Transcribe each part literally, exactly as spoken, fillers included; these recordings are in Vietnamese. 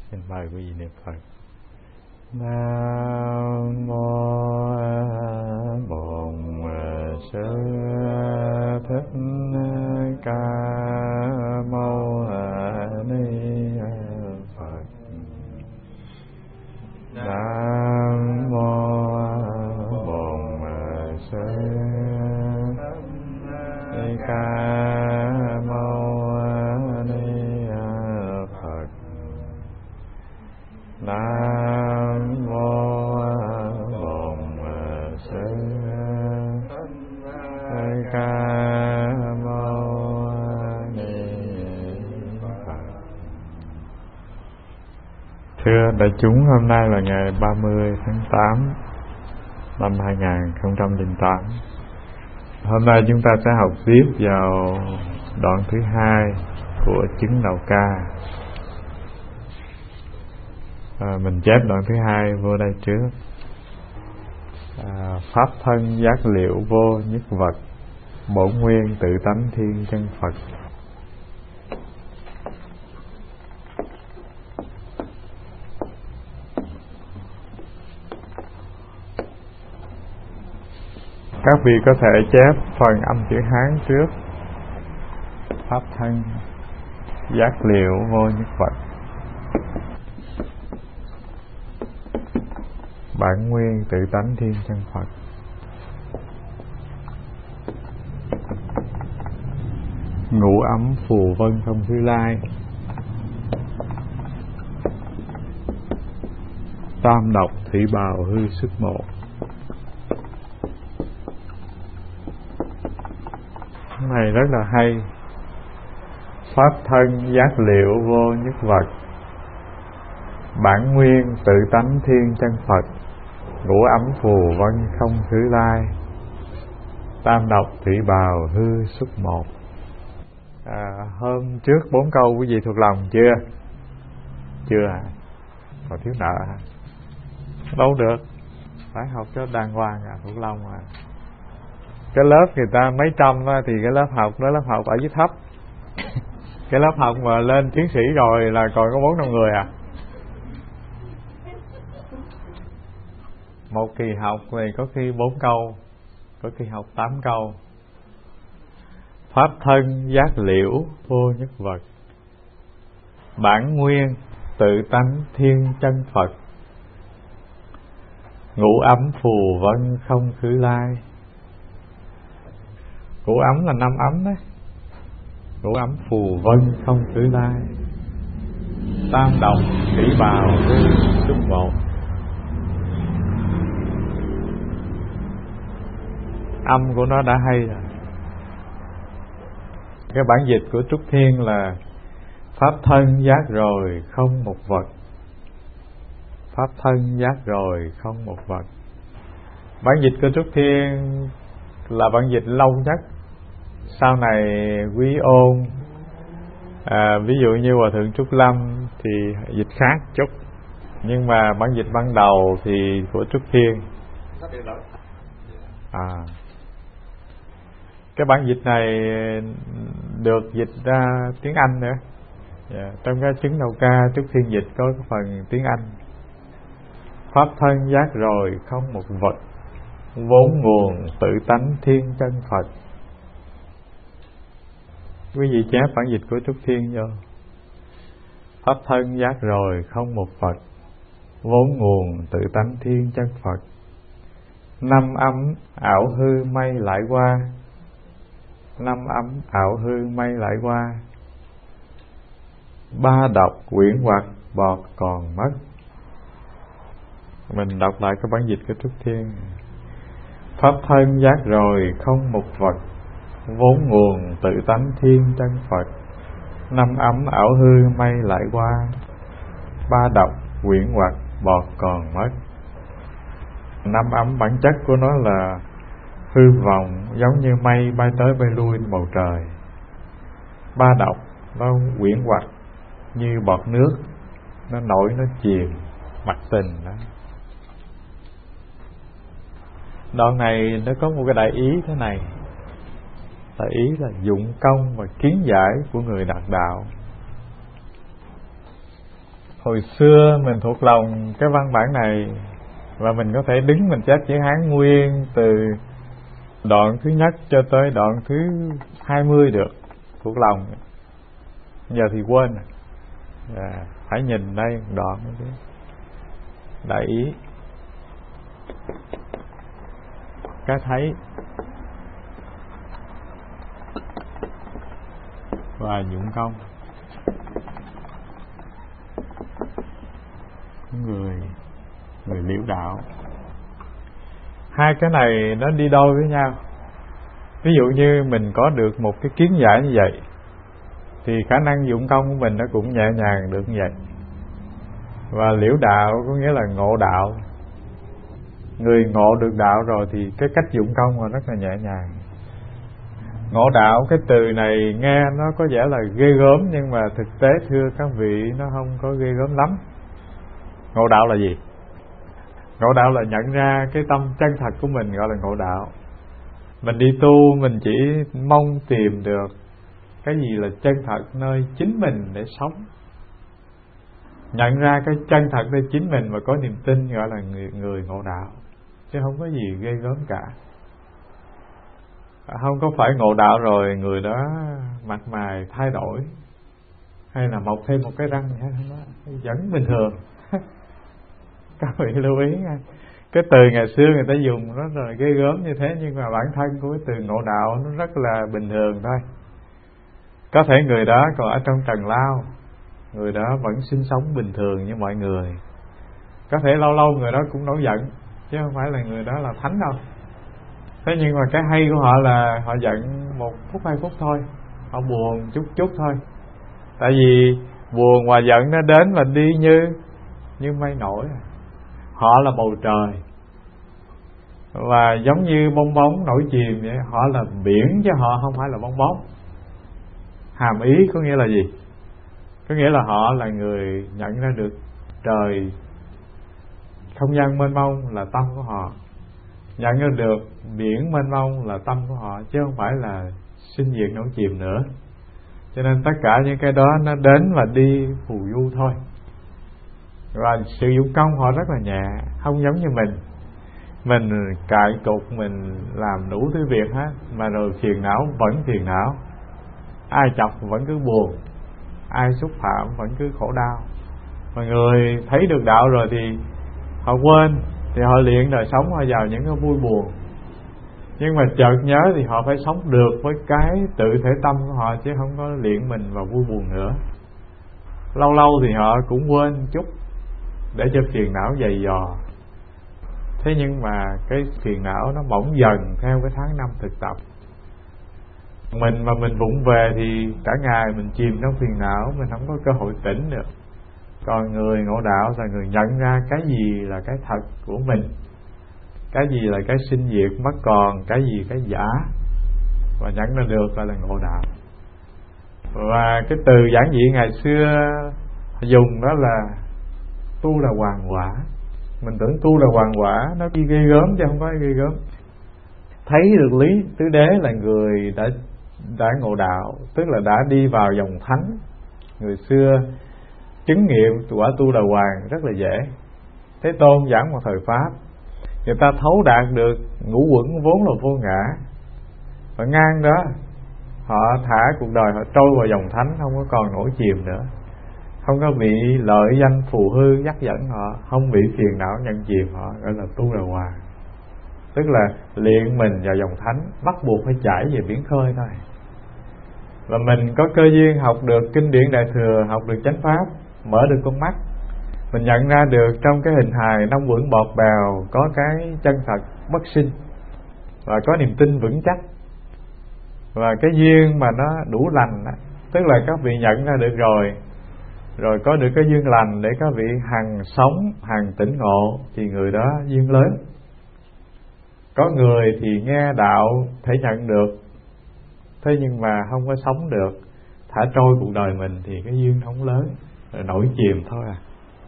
Xin mời quý vị niệm Phật. Nam mô Bổn Sư Thích Ca Mâu Ni Phật. Nam mô Bổn Sư Thích Ca Mâu Ni Phật. Nam mô Bổn Sư Thích Ca Mâu Ni Phật. Thưa đại chúng, hôm nay là ngày ba mươi tháng tám năm hai nghìn không trăm lẻ tám. Hôm nay chúng ta sẽ học tiếp vào đoạn thứ hai của chứng đầu ca. À, mình chép đoạn thứ hai vô đây trước. À, pháp thân giác liệu vô nhất vật, bổn nguyên tự tánh thiên chân Phật. Các vị có thể chép phần âm chữ Hán trước. Pháp thân giác liệu vô nhất vật, bản nguyên tự tánh thiên chân Phật. Ngũ ấm phù vân không thứ lai, tam độc thủy bào hư sức một. Cái này rất là hay. Pháp thân giác liệu vô nhất vật, bản nguyên tự tánh thiên chân Phật. Ngũ ấm phù vân không thứ lai, tam độc thủy bào hư xuất một. À, hôm trước bốn câu quý vị thuộc lòng chưa? Chưa hả? Còn thiếu nợ hả? Đâu được, phải học cho đàng hoàng à, thuộc lòng à. Cái lớp người ta mấy trăm á, thì cái lớp học đó lớp học ở dưới thấp. Cái lớp học mà lên tiến sĩ rồi là còn có bốn năm người à. Một kỳ học thì có khi bốn câu, có khi học tám câu. Pháp thân giác liễu vô nhất vật, bản nguyên tự tánh thiên chân Phật. Ngũ ấm phù vân không khứ lai. Ngũ ấm là năm ấm đấy. Ngũ ấm phù vân không khứ lai, tam độc thủy bào hư xuất một. Âm của nó đã hay rồi. Cái bản dịch của Trúc Thiên là pháp thân giác rồi không một vật. Pháp thân giác rồi không một vật. Bản dịch của Trúc Thiên là bản dịch lâu nhất. Sau này quý ôn, à, ví dụ như Hòa Thượng Trúc Lâm thì dịch khác chút, nhưng mà bản dịch ban đầu thì của Trúc Thiên. À, cái bản dịch này được dịch ra tiếng Anh nữa. Yeah. Trong cái chứng đầu ca Trúc Thiên dịch có cái phần tiếng Anh. Pháp thân giác rồi không một vật, vốn nguồn tự tánh thiên chân Phật. Quý vị chép bản dịch của Trúc Thiên vô. Pháp thân giác rồi không một vật, vốn nguồn tự tánh thiên chân Phật. Năm ấm ảo hư mây lại qua. Năm ấm ảo hư mây lại qua, ba độc quyển hoặc bọt còn mất. Mình đọc lại cái bản dịch của Trúc Thiên. Pháp thân giác rồi không một vật, vốn nguồn tự tánh thiên chân Phật. Năm ấm ảo hư mây lại qua, ba độc quyển hoặc bọt còn mất. Năm ấm bản chất của nó là hư vọng, giống như mây bay tới bay lui trên bầu trời. Ba độc nó quyển hoặc như bọt nước, nó nổi nó chìm, mặt tình đó. Đoạn này nó có một cái đại ý thế này. Đại ý là dụng công và kiến giải của người đạt đạo. hồi xưa mình thuộc lòng cái văn bản này, và mình có thể đứng mình chép chữ Hán nguyên từ đoạn thứ nhất cho tới đoạn thứ hai mươi được, thuộc lòng. Giờ thì quên à, phải nhìn đây một đoạn nữa. Đại ý cái thấy và dụng công. Người người liễu đạo, hai cái này nó đi đôi với nhau. Ví dụ như mình có được một cái kiến giải như vậy thì khả năng dụng công của mình nó cũng nhẹ nhàng được như vậy. Và liễu đạo có nghĩa là ngộ đạo. Người ngộ được đạo rồi thì cái cách dụng công là rất là nhẹ nhàng. Ngộ đạo, cái từ này nghe nó có vẻ là ghê gớm, nhưng mà thực tế thưa các vị nó không có ghê gớm lắm. Ngộ đạo là gì? Ngộ đạo là nhận ra cái tâm chân thật của mình, gọi là ngộ đạo. Mình đi tu mình chỉ mong tìm được cái gì là chân thật nơi chính mình để sống. Nhận ra cái chân thật nơi chính mình và có niềm tin, gọi là người, người ngộ đạo. Chứ không có gì ghê gớm cả. Không có phải ngộ đạo rồi người đó mặt mày thay đổi hay là mọc thêm một cái răng hay không đó, vẫn bình thường. Các vị lưu ý nha. Cái từ ngày xưa người ta dùng rất là ghê gớm như thế, nhưng mà bản thân của cái từ ngộ đạo nó rất là bình thường thôi. Có thể người đó còn ở trong trần lao, người đó vẫn sinh sống bình thường như mọi người. Có thể lâu lâu người đó cũng nổi giận, chứ không phải là người đó là thánh đâu. Thế nhưng mà cái hay của họ là họ giận một phút hai phút thôi, họ buồn chút chút thôi. Tại vì buồn và giận nó đến và đi như như mây nổi. Họ là bầu trời, và giống như bong bóng nổi chìm vậy. Họ là biển chứ họ không phải là bong bóng. Hàm ý có nghĩa là gì? Có nghĩa là họ là người nhận ra được trời, không gian mênh mông là tâm của họ, nhận ra được biển mênh mông là tâm của họ, chứ không phải là sinh diệt nổi chìm nữa. Cho nên tất cả những cái đó nó đến và đi phù du thôi. Và sự dụng công họ rất là nhẹ, không giống như mình. Mình cài cục, mình làm đủ thứ việc hết, mà rồi phiền não vẫn phiền não. Ai chọc vẫn cứ buồn, ai xúc phạm vẫn cứ khổ đau. Mà người thấy được đạo rồi thì họ quên, thì họ luyện đời sống họ vào những cái vui buồn. Nhưng mà chợt nhớ thì họ phải sống được với cái tự thể tâm của họ, chứ không có luyện mình vào vui buồn nữa. Lâu lâu thì họ cũng quên chút để cho phiền não dày dò. Thế nhưng mà cái phiền não nó mỏng dần theo cái tháng năm thực tập. Mình mà mình vụng về thì cả ngày mình chìm trong phiền não, mình không có cơ hội tỉnh được. Còn người ngộ đạo là người nhận ra cái gì là cái thật của mình, cái gì là cái sinh diệt mất còn, cái gì cái giả, và nhận ra được gọi là ngộ đạo. Và cái từ giản dị ngày xưa dùng đó là tu là hoàn quả. Mình tưởng tu là hoàn quả nó ghê gớm, chứ không có ghê gớm. Thấy được lý tứ đế là người đã đã ngộ đạo, tức là đã đi vào dòng thánh. Người xưa chứng nghiệm quả tu là hoàn rất là dễ. Thế Tôn giảng một thời pháp, người ta thấu đạt được ngũ uẩn vốn là vô ngã, và ngang đó họ thả cuộc đời họ trôi vào dòng thánh, không có còn nổi chìm nữa, không có bị lợi danh phù hư dắt dẫn họ, không bị phiền não nhận chìm họ, gọi là tu là hoàn. Tức là luyện mình vào dòng thánh, bắt buộc phải chảy về biển khơi thôi. Và mình có cơ duyên học được kinh điển Đại Thừa, học được chánh pháp, mở được con mắt, mình nhận ra được trong cái hình hài năm uẩn bọt bèo có cái chân thật bất sinh, và có niềm tin vững chắc. Và cái duyên mà nó đủ lành đó, tức là các vị nhận ra được rồi, rồi có được cái duyên lành để các vị hằng sống, hằng tỉnh ngộ, thì người đó duyên lớn. Có người thì nghe đạo thể nhận được, thế nhưng mà không có sống được, thả trôi cuộc đời mình, thì cái duyên không lớn, rồi nổi chìm thôi à.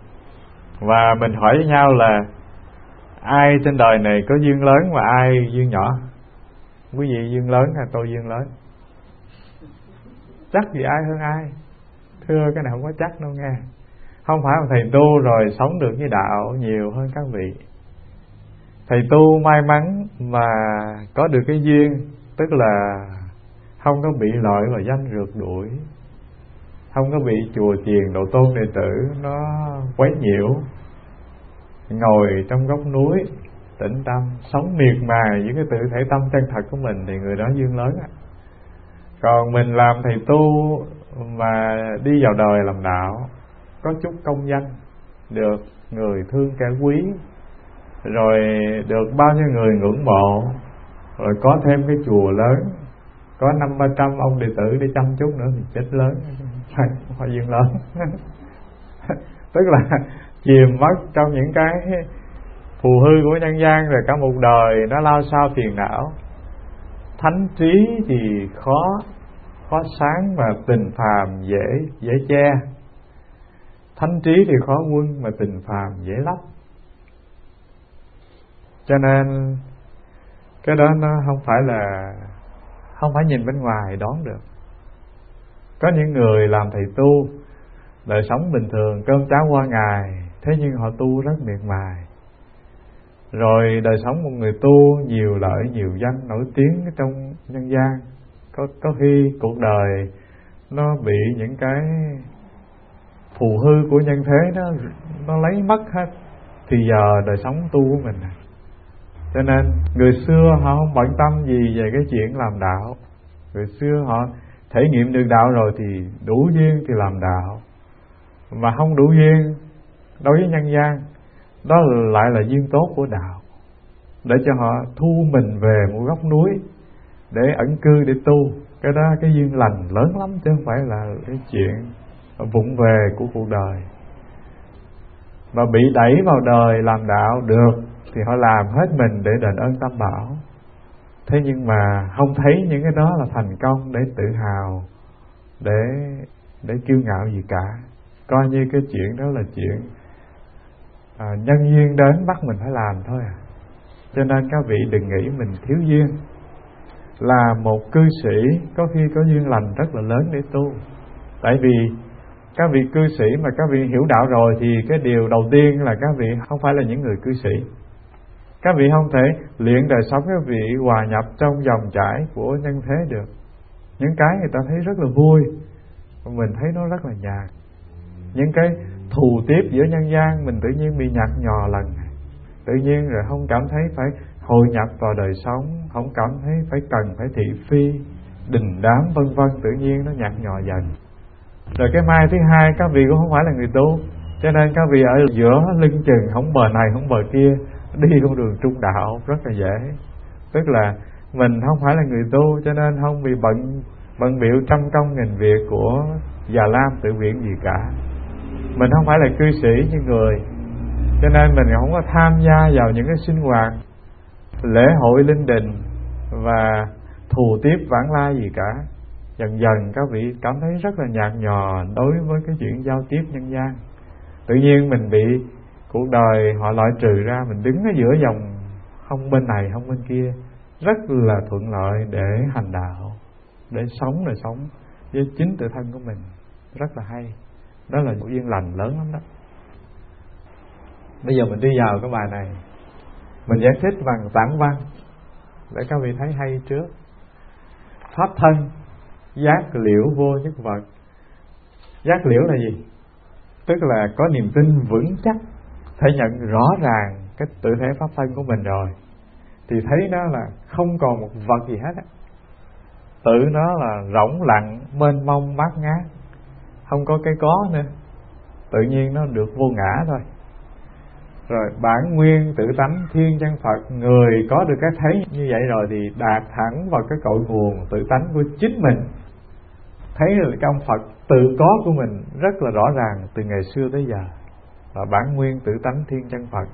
Và mình hỏi với nhau là ai trên đời này có duyên lớn và ai duyên nhỏ? Quý vị duyên lớn hay tôi duyên lớn? Chắc gì ai hơn ai? Thưa cái này không có chắc đâu nghe. Không phải là thầy tu rồi sống được với đạo nhiều hơn các vị. Thầy tu may mắn mà có được cái duyên, tức là không có bị lợi vào danh rượt đuổi, không có bị chùa chiền độ tôn đệ tử nó quấy nhiễu, ngồi trong góc núi tĩnh tâm, sống miệt mài với cái tự thể tâm chân thật của mình thì người đó duyên lớn. Còn mình làm thầy tu mà đi vào đời làm đạo, có chút công danh, được người thương kẻ quý, rồi được bao nhiêu người ngưỡng mộ, rồi có thêm cái chùa lớn, có năm ba trăm ông đệ tử để chăm chút nữa thì chết lớn, phải phải duyên lớn. Tức là chìm mất trong những cái phù hư của nhân gian, rồi cả một đời nó lao sao phiền não. Thánh trí thì khó khó sáng, mà tình phàm dễ dễ che. Thánh trí thì khó quân, mà tình phàm dễ lấp. Cho nên cái đó nó không phải là không phải nhìn bên ngoài đoán được. Có những người làm thầy tu, đời sống bình thường cơm cháo qua ngày, thế nhưng họ tu rất miệt mài. Rồi đời sống một người tu nhiều lợi nhiều danh, nổi tiếng trong nhân gian, có có khi cuộc đời nó bị những cái phù hư của nhân thế nó nó lấy mất hết thì giờ đời sống tu của mình. Cho nên người xưa họ không bận tâm gì về cái chuyện làm đạo. Người xưa họ thể nghiệm được đạo rồi thì đủ duyên thì làm đạo, mà không đủ duyên đối với nhân gian, đó lại là duyên tốt của đạo, để cho họ thu mình về một góc núi để ẩn cư để tu. Cái đó cái duyên lành lớn lắm, chứ không phải là cái chuyện vụng về của cuộc đời. Mà bị đẩy vào đời làm đạo được thì họ làm hết mình để đền ơn Tam Bảo. Thế nhưng mà không thấy những cái đó là thành công để tự hào, để để kiêu ngạo gì cả. Coi như cái chuyện đó là chuyện à, nhân duyên đến bắt mình phải làm thôi à. Cho nên các vị đừng nghĩ mình thiếu duyên. Là một cư sĩ có khi có duyên lành rất là lớn để tu. Tại vì các vị cư sĩ mà các vị hiểu đạo rồi thì cái điều đầu tiên là các vị không phải là những người cư sĩ. Các vị không thể luyện đời sống các vị hòa nhập trong dòng chảy của nhân thế được. Những cái người ta thấy rất là vui, mình thấy nó rất là nhạt. Những cái thù tiếp giữa nhân gian mình tự nhiên bị nhạt nhòa lần. Tự nhiên rồi không cảm thấy phải hội nhập vào đời sống, không cảm thấy phải cần phải thị phi, đình đám vân vân, tự nhiên nó nhạt nhòa dần. Rồi cái mai thứ hai, các vị cũng không phải là người tu, cho nên các vị ở giữa lưng chừng, không bờ này không bờ kia, đi con đường trung đạo rất là dễ. Tức là mình không phải là người tu, cho nên không bị bận bận bịu trăm công nghìn việc của Già Lam tự viện gì cả. Mình không phải là cư sĩ như người, cho nên mình không có tham gia vào những cái sinh hoạt lễ hội linh đình và thù tiếp vãng lai gì cả. Dần dần các vị cảm thấy rất là nhạt nhòa đối với cái chuyện giao tiếp nhân gian. Tự nhiên mình bị cuộc đời họ loại trừ ra, mình đứng ở giữa dòng không bên này không bên kia, rất là thuận lợi để hành đạo, để sống đời sống với chính tự thân của mình, rất là hay. Đó là một duyên lành lớn lắm đó. Bây giờ mình đi vào cái bài này, mình giải thích bằng tản văn để các vị thấy hay trước. Pháp thân giác liễu vô nhất vật. Giác liễu là gì? Tức là có niềm tin vững chắc, thể nhận rõ ràng cái tự thể pháp thân của mình rồi, thì thấy nó là không còn một vật gì hết á. Tự nó là rỗng lặng, mênh mông, bát ngát, không có cái có nữa, tự nhiên nó được vô ngã thôi. Rồi bản nguyên tự tánh thiên chân Phật, người có được cái thấy như vậy rồi thì đạt thẳng vào cái cội nguồn tự tánh của chính mình. Thấy là cái ông Phật tự có của mình rất là rõ ràng từ ngày xưa tới giờ, là bản nguyên tự tánh thiên chân Phật.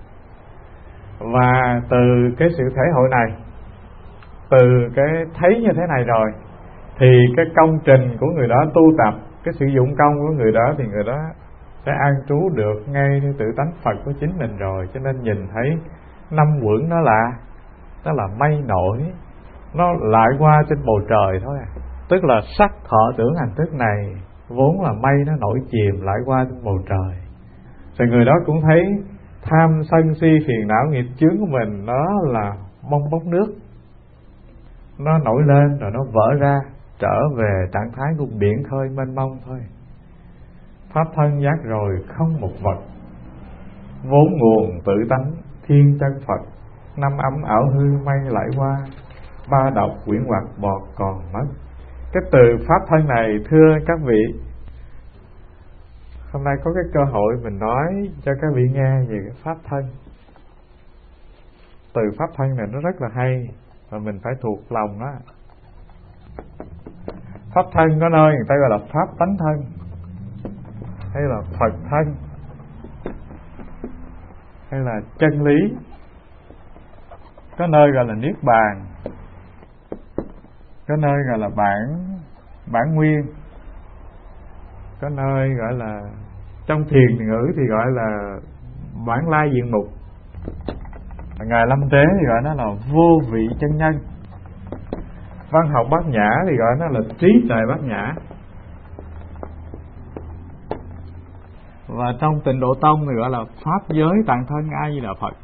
Và từ cái sự thể hội này, từ cái thấy như thế này rồi, thì cái công trình của người đó tu tập, cái sử dụng công của người đó, thì người đó sẽ an trú được ngay như tự tánh Phật của chính mình rồi. Cho nên nhìn thấy năm quẩn nó là nó là mây nổi, nó lại qua trên bầu trời thôi à. Tức là sắc thọ tưởng hành thức này vốn là mây, nó nổi chìm lại qua trên bầu trời. Rồi người đó cũng thấy tham sân si phiền não nghiệp chướng của mình nó là bong bóng nước, nó nổi lên rồi nó vỡ ra, trở về trạng thái của biển khơi mênh mông thôi. Pháp thân giác rồi không một vật, vốn nguồn tự tánh thiên chân Phật. Năm ấm ảo hư mây lại qua, ba độc quyển hoặc bọt còn mất. Cái từ pháp thân này thưa các vị, hôm nay có cái cơ hội mình nói cho các vị nghe về cái pháp thân. Từ pháp thân này nó rất là hay và mình phải thuộc lòng đó. Pháp thân có nơi người ta gọi là pháp tánh thân hay là Phật thân hay là chân lý, có nơi gọi là niết bàn, có nơi gọi là bản bản nguyên, có nơi gọi là trong thiền ngữ thì gọi là bản lai diện mục, Ngài Lâm Tế thì gọi nó là vô vị chân nhân, văn học Bát Nhã thì gọi nó là trí tuệ Bát Nhã, và trong Tịnh Độ Tông thì gọi là pháp giới tạng thân A Di Đà Phật.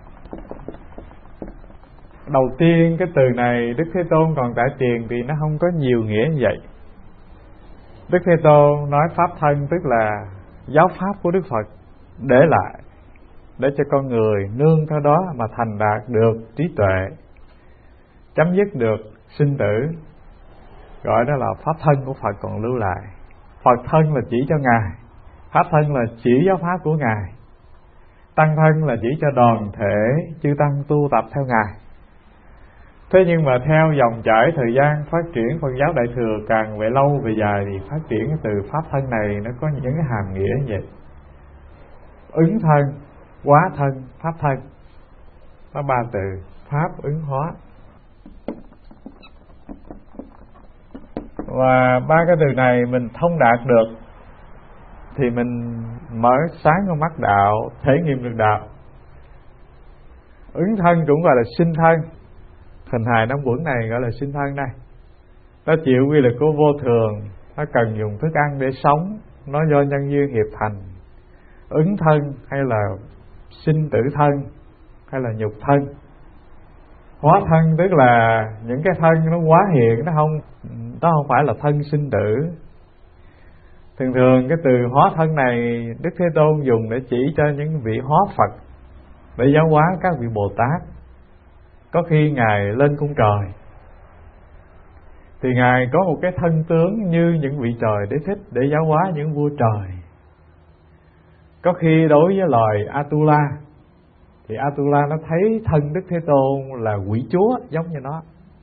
Đầu tiên cái từ này Đức Thế Tôn còn tại tiền thì nó không có nhiều nghĩa như vậy. Đức Thế Tôn nói pháp thân tức là giáo pháp của Đức Phật để lại, để cho con người nương theo đó mà thành đạt được trí tuệ, chấm dứt được sinh tử, gọi đó là pháp thân của Phật còn lưu lại. Phật thân là chỉ cho Ngài, pháp thân là chỉ giáo pháp của Ngài, tăng thân là chỉ cho đoàn thể chư tăng tu tập theo Ngài. Thế nhưng mà theo dòng chảy thời gian phát triển Phật giáo Đại Thừa càng về lâu về dài thì phát triển từ pháp thân này nó có những cái hàm nghĩa như vậy: ứng thân, hóa thân, pháp thân. Có ba từ: pháp, ứng, hóa. Và ba cái từ này mình thông đạt được thì mình mở sáng con mắt đạo, thể nghiệm được đạo. Ứng thân cũng gọi là sinh thân, hình hài năm uẩn này gọi là sinh thân đây. Nó chịu quy lực của vô thường, nó cần dùng thức ăn để sống, nó do nhân duyên hiệp thành. Ứng thân hay là sinh tử thân hay là nhục thân. Hóa thân tức là những cái thân nó hóa hiện, nó không nó không phải là thân sinh tử. Thường thường cái từ hóa thân này Đức Thế Tôn dùng để chỉ cho những vị hóa Phật, để giáo hóa các vị Bồ Tát. Có khi Ngài lên cung trời thì Ngài có một cái thân tướng như những vị trời đế thích để giáo hóa những vua trời. Có khi đối với loài Atula thì Atula nó thấy thân Đức Thế Tôn là quỷ chúa giống như nó.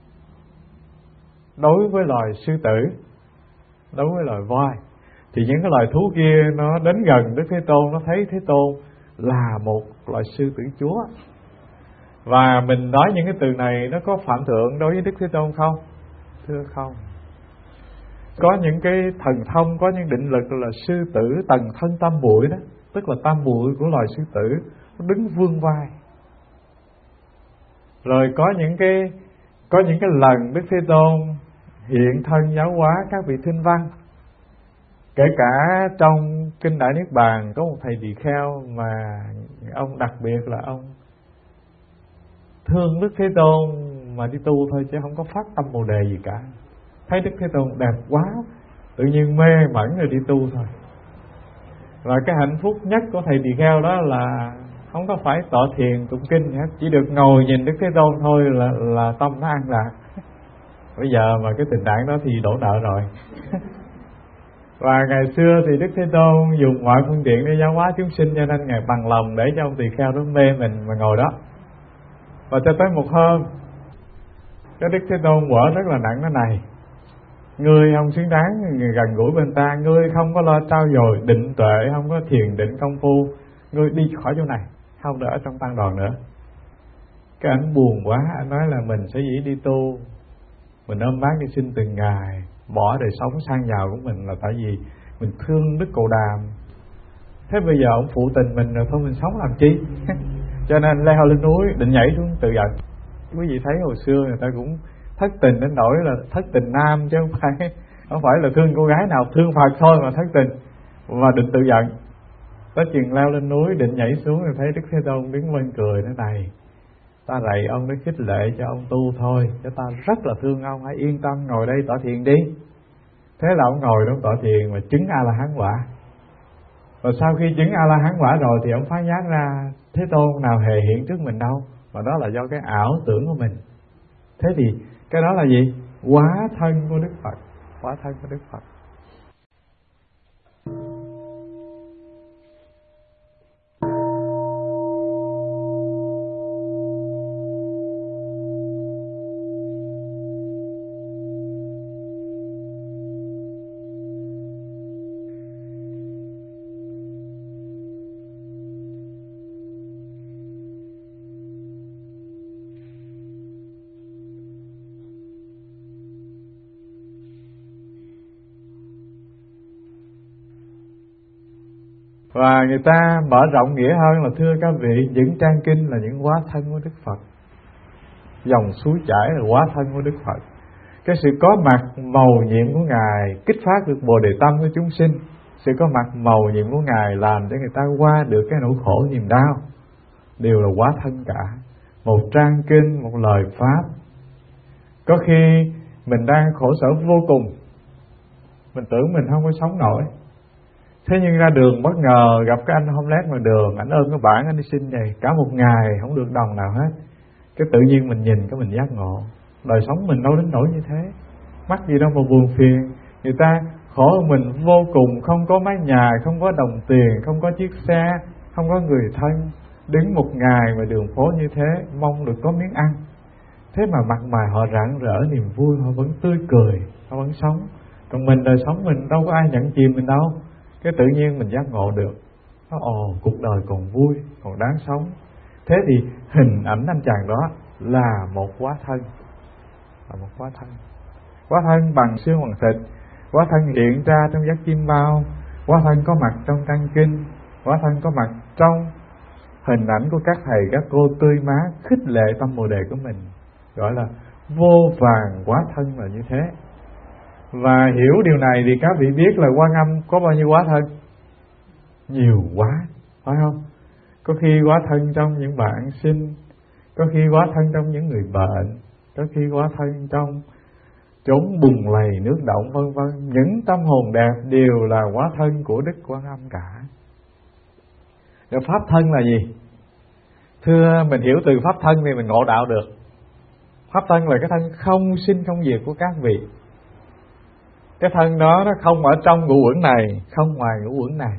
Đối với loài sư tử, đối với loài voi thì những cái loài thú kia nó đến gần Đức Thế Tôn, nó thấy Thế Tôn là một loài sư tử chúa. Và mình nói những cái từ này nó có phạm thượng đối với Đức Thế Tôn không? Thưa không. Có những cái thần thông, có những định lực là sư tử tầng thân tam muội đó, tức là tam muội của loài sư tử, nó đứng vươn vai. Rồi có những cái có những cái lần Đức Thế Tôn hiện thân giáo hóa các vị thinh văn. Kể cả trong Kinh Đại Niết Bàn có một thầy tỳ kheo mà ông đặc biệt là ông thương Đức Thế Tôn mà đi tu thôi, chứ không có phát tâm bồ đề gì cả. Thấy Đức Thế Tôn đẹp quá, tự nhiên mê mẩn rồi đi tu thôi. Và cái hạnh phúc nhất của thầy tỳ kheo đó là không có phải tọa thiền tụng kinh hết, chỉ được ngồi nhìn Đức Thế Tôn thôi là là tâm nó an lạc. Bây giờ mà cái tình trạng đó thì đổ nợ rồi. Và ngày xưa thì Đức Thế Tôn dùng mọi phương tiện để giáo hóa chúng sinh, cho nên Ngài bằng lòng để cho ông tỳ kheo đó mê mình mà ngồi đó. Và cho tới một hôm, cái Đức Thế Tôn quở rất là nặng, nó này: ngươi không xứng đáng người gần gũi bên ta, ngươi không có lo trao dồi định tuệ, không có thiền định công phu, ngươi đi khỏi chỗ này, không được ở trong tăng đoàn nữa. Cái ảnh buồn quá, anh nói là mình sẽ dĩ đi tu, mình ôm bát đi sinh từng ngày, bỏ đời sống sang giàu của mình là tại vì mình thương Đức Cồ Đàm. Thế bây giờ ông phụ tình mình rồi, thôi mình sống làm chi? Cho nên leo lên núi định nhảy xuống tự giận. Quý vị thấy hồi xưa người ta cũng thất tình đến nỗi là thất tình nam, chứ không phải không phải là thương cô gái nào, thương Phật thôi mà thất tình và định tự giận. Tới chừng leo lên núi định nhảy xuống thì thấy Đức Thế Tôn đứng bên cười nói này, ta rạy ông để khích lệ cho ông tu thôi, cho ta rất là thương ông, hãy yên tâm ngồi đây tọa thiền đi. Thế là ông ngồi đó tọa thiền mà chứng A La Hán quả. Và sau khi chứng A La Hán quả rồi thì ông phán giác ra Thế Tôn nào hề hiện trước mình đâu, mà đó là do cái ảo tưởng của mình. Thế thì cái đó là gì? Hóa thân của Đức Phật, hóa thân của Đức Phật. Và người ta mở rộng nghĩa hơn là thưa các vị, những trang kinh là những hóa thân của Đức Phật, dòng suối chảy là hóa thân của Đức Phật. Cái sự có mặt mầu nhiệm của Ngài kích phát được bồ đề tâm của chúng sinh. Sự có mặt mầu nhiệm của Ngài làm cho người ta qua được cái nỗi khổ niềm đau, đều là hóa thân cả. Một trang kinh, một lời pháp. Có khi mình đang khổ sở vô cùng, mình tưởng mình không có sống nổi, thế nhưng ra đường bất ngờ gặp cái anh homeless ngoài đường, ảnh ơn cái bản anh đi xin này, cả một ngày không được đồng nào hết. Cái tự nhiên mình nhìn cái mình giác ngộ, đời sống mình đâu đến nỗi như thế, mắc gì đâu mà buồn phiền. Người ta khổ hơn mình vô cùng, không có mái nhà, không có đồng tiền, không có chiếc xe, không có người thân, đứng một ngày ngoài đường phố như thế, mong được có miếng ăn. Thế mà mặt mày họ rạng rỡ niềm vui, họ vẫn tươi cười, họ vẫn sống. Còn mình, đời sống mình đâu có ai nhận chìm mình đâu. Cái tự nhiên mình giác ngộ được, ồ, cuộc đời còn vui, còn đáng sống. Thế thì hình ảnh anh chàng đó là một hóa thân, là một hóa thân. Hóa thân bằng xương bằng thịt, hóa thân hiện ra trong giác chim bao, hóa thân có mặt trong trang kinh, hóa thân có mặt trong hình ảnh của các thầy các cô tươi mát, khích lệ tâm bồ đề của mình, gọi là vô vàn hóa thân là như thế. Và hiểu điều này thì các vị biết là Quan Âm có bao nhiêu hóa thân? Nhiều quá, phải không? Có khi hóa thân trong những bạn sinh, có khi hóa thân trong những người bệnh, có khi hóa thân trong chốn bùn lầy nước động, vân vân. Những tâm hồn đẹp đều là hóa thân của Đức Quan Âm cả. Rồi pháp thân là gì? Thưa, mình hiểu từ pháp thân thì mình ngộ đạo được. Pháp thân là cái thân không sinh không diệt của các vị. Cái thân đó nó không ở trong ngũ uẩn này, không ngoài ngũ uẩn này,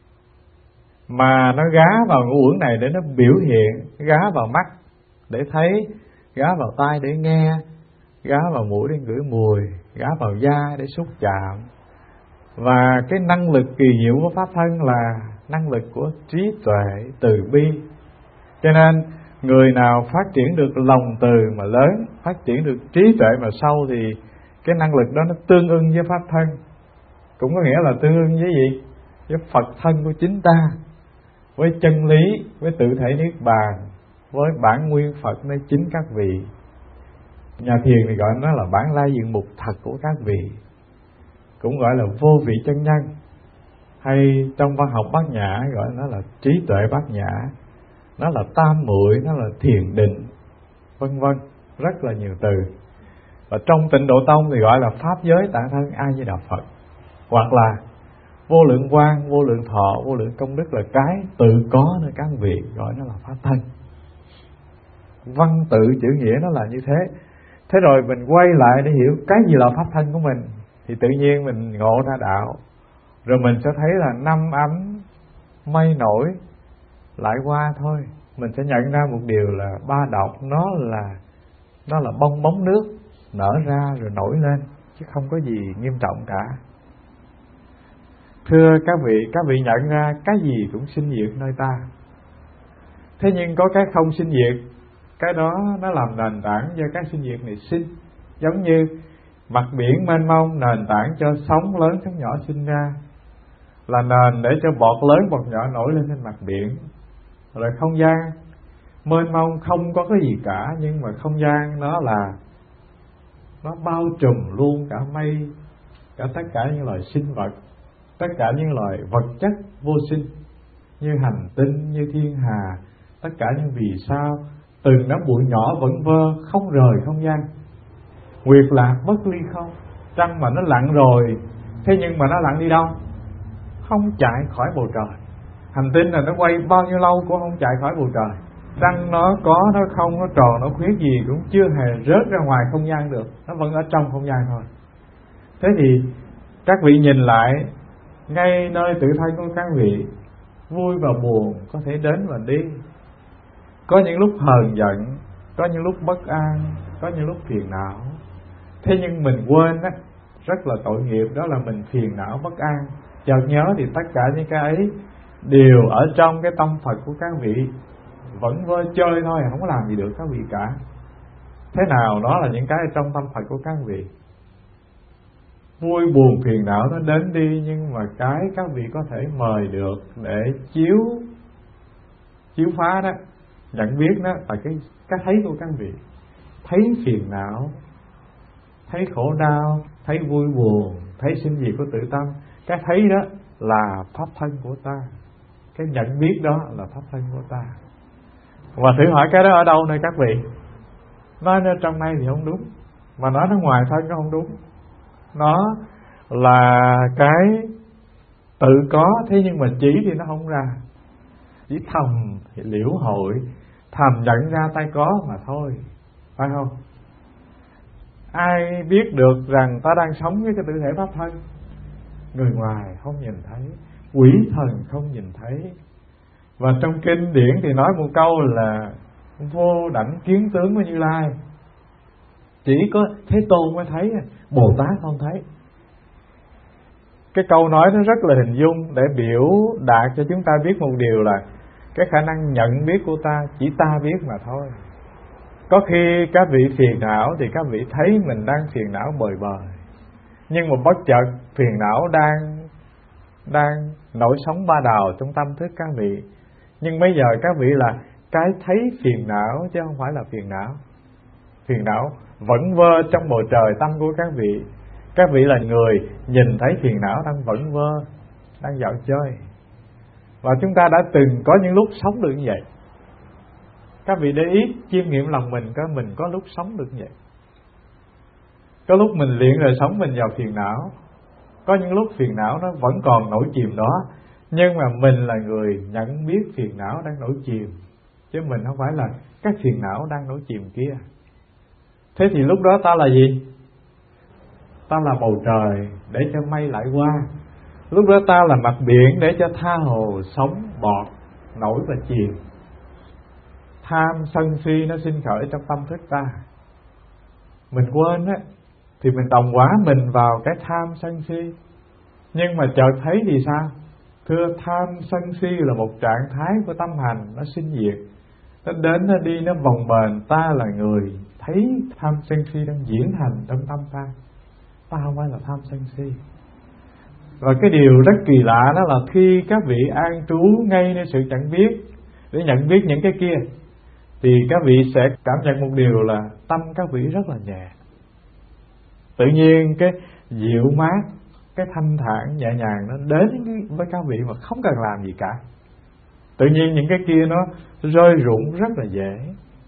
mà nó gá vào ngũ uẩn này để nó biểu hiện, gá vào mắt để thấy, gá vào tai để nghe, gá vào mũi để ngửi mùi, gá vào da để xúc chạm. Và cái năng lực kỳ diệu của pháp thân là năng lực của trí tuệ, từ bi. Cho nên người nào phát triển được lòng từ mà lớn, phát triển được trí tuệ mà sâu thì cái năng lực đó nó tương ưng với pháp thân. Cũng có nghĩa là tương ưng với gì? Với Phật thân của chính ta, với chân lý, với tự thể niết bàn, với bản nguyên Phật nơi chính các vị. Nhà thiền thì gọi nó là bản lai diện mục thật của các vị, cũng gọi là vô vị chân nhân, hay trong văn học Bát Nhã gọi nó là trí tuệ Bát Nhã, nó là tam muội, nó là thiền định, vân vân, rất là nhiều từ. Và trong Tịnh Độ Tông thì gọi là pháp giới tạng thân A Di Đà Phật, hoặc là vô lượng quang, vô lượng thọ, vô lượng công đức là cái tự có nơi các vị, gọi nó là pháp thân. Văn tự chữ nghĩa nó là như thế. Thế rồi mình quay lại để hiểu cái gì là pháp thân của mình, thì tự nhiên mình ngộ ra đạo. Rồi mình sẽ thấy là năm ấm mây nổi lại qua thôi. Mình sẽ nhận ra một điều là ba độc nó là nó là bong bóng nước nở ra rồi nổi lên, chứ không có gì nghiêm trọng cả. Thưa các vị, các vị nhận ra cái gì cũng sinh diệt nơi ta. Thế nhưng có cái không sinh diệt, cái đó nó làm nền tảng cho cái sinh diệt này sinh. Giống như mặt biển mênh mông, nền tảng cho sóng lớn sóng nhỏ sinh ra, là nền để cho bọt lớn bọt nhỏ nổi lên trên mặt biển. Rồi không gian mênh mông không có cái gì cả, nhưng mà không gian nó là nó bao trùm luôn cả mây, cả tất cả những loài sinh vật, tất cả những loài vật chất vô sinh. như hành tinh, như thiên hà, tất cả những vì sao, từng đám bụi nhỏ vẫn vơ không rời không gian. Nguyệt lạc bất ly không, trăng mà nó lặn rồi, thế nhưng mà nó lặn đi đâu? Không chạy khỏi bầu trời. Hành tinh là nó quay bao nhiêu lâu cũng không chạy khỏi bầu trời. Trăng nó có, nó không, nó tròn, nó khuyết gì cũng chưa hề rớt ra ngoài không gian được, nó vẫn ở trong không gian thôi. Thế thì các vị nhìn lại, ngay nơi tự thân của các vị, vui và buồn có thể đến và đi. Có những lúc hờn giận, có những lúc bất an, có những lúc phiền não. Thế nhưng mình quên á, rất là tội nghiệp, đó là mình phiền não bất an. Chợt nhớ thì tất cả những cái ấy đều ở trong cái tâm Phật của các vị, vẫn vơ chơi thôi, không có làm gì được các vị cả. Thế nào đó là những cái trong tâm Phật của các vị. Vui buồn phiền não nó đến đi, nhưng mà cái các vị có thể mời được để chiếu chiếu phá đó, nhận biết đó là cái cái thấy của các vị. Thấy phiền não, thấy khổ đau, thấy vui buồn, thấy sinh diệt của tự tâm. Cái thấy đó là pháp thân của ta, cái nhận biết đó là pháp thân của ta. Và thử hỏi cái đó ở đâu nơi các vị? Nói nó trong này thì không đúng, mà nói nó ngoài thân nó không đúng. Nó là cái tự có, thế nhưng mà chỉ thì nó không ra. Chỉ thầm thì liễu hội, thầm nhận ra tay có mà thôi, phải không? Ai biết được rằng ta đang sống với cái tự thể pháp thân? Người ngoài không nhìn thấy, quỷ thần không nhìn thấy. Và trong kinh điển thì nói một câu là vô đảnh kiến tướng với Như Lai. Chỉ có Thế Tôn mới thấy, Bồ Tát không thấy. Cái câu nói nó rất là hình dung để biểu đạt cho chúng ta biết một điều là cái khả năng nhận biết của ta chỉ ta biết mà thôi. Có khi các vị phiền não thì các vị thấy mình đang phiền não bời bời, nhưng mà bất chợt phiền não đang đang nổi sóng ba đào trong tâm thức các vị. Nhưng bây giờ các vị là cái thấy phiền não chứ không phải là phiền não. Phiền não vẫn vơ trong bầu trời tâm của các vị. Các vị là người nhìn thấy phiền não đang vẫn vơ, đang dạo chơi. Và chúng ta đã từng có những lúc sống được như vậy. Các vị để ý chiêm nghiệm lòng mình, có mình có lúc sống được như vậy. Có lúc mình luyện rồi sống mình vào phiền não. Có những lúc phiền não nó vẫn còn nổi chìm đó, nhưng mà mình là người nhận biết phiền não đang nổi chìm, chứ mình không phải là các phiền não đang nổi chìm kia. Thế thì lúc đó ta là gì? Ta là bầu trời để cho mây lại qua. Lúc đó ta là mặt biển để cho tha hồ sóng bọt nổi và chìm. Tham sân si nó sinh khởi trong tâm thức ta. Mình quên á thì mình đồng hóa mình vào cái tham sân si. Nhưng mà chợt thấy thì sao? Thưa, tham sân si là một trạng thái của tâm hành, nó sinh diệt, nó đến nó đi, nó vòng bền. Ta là người thấy tham sân si đang diễn hành trong tâm ta. Ta không phải là tham sân si. Và cái điều rất kỳ lạ đó là khi các vị an trú ngay nơi sự nhận biết để nhận biết những cái kia, thì các vị sẽ cảm nhận một điều là tâm các vị rất là nhẹ. Tự nhiên cái dịu mát, cái thanh thản nhẹ nhàng nó đến với các vị mà không cần làm gì cả. Tự nhiên những cái kia nó rơi rụng rất là dễ.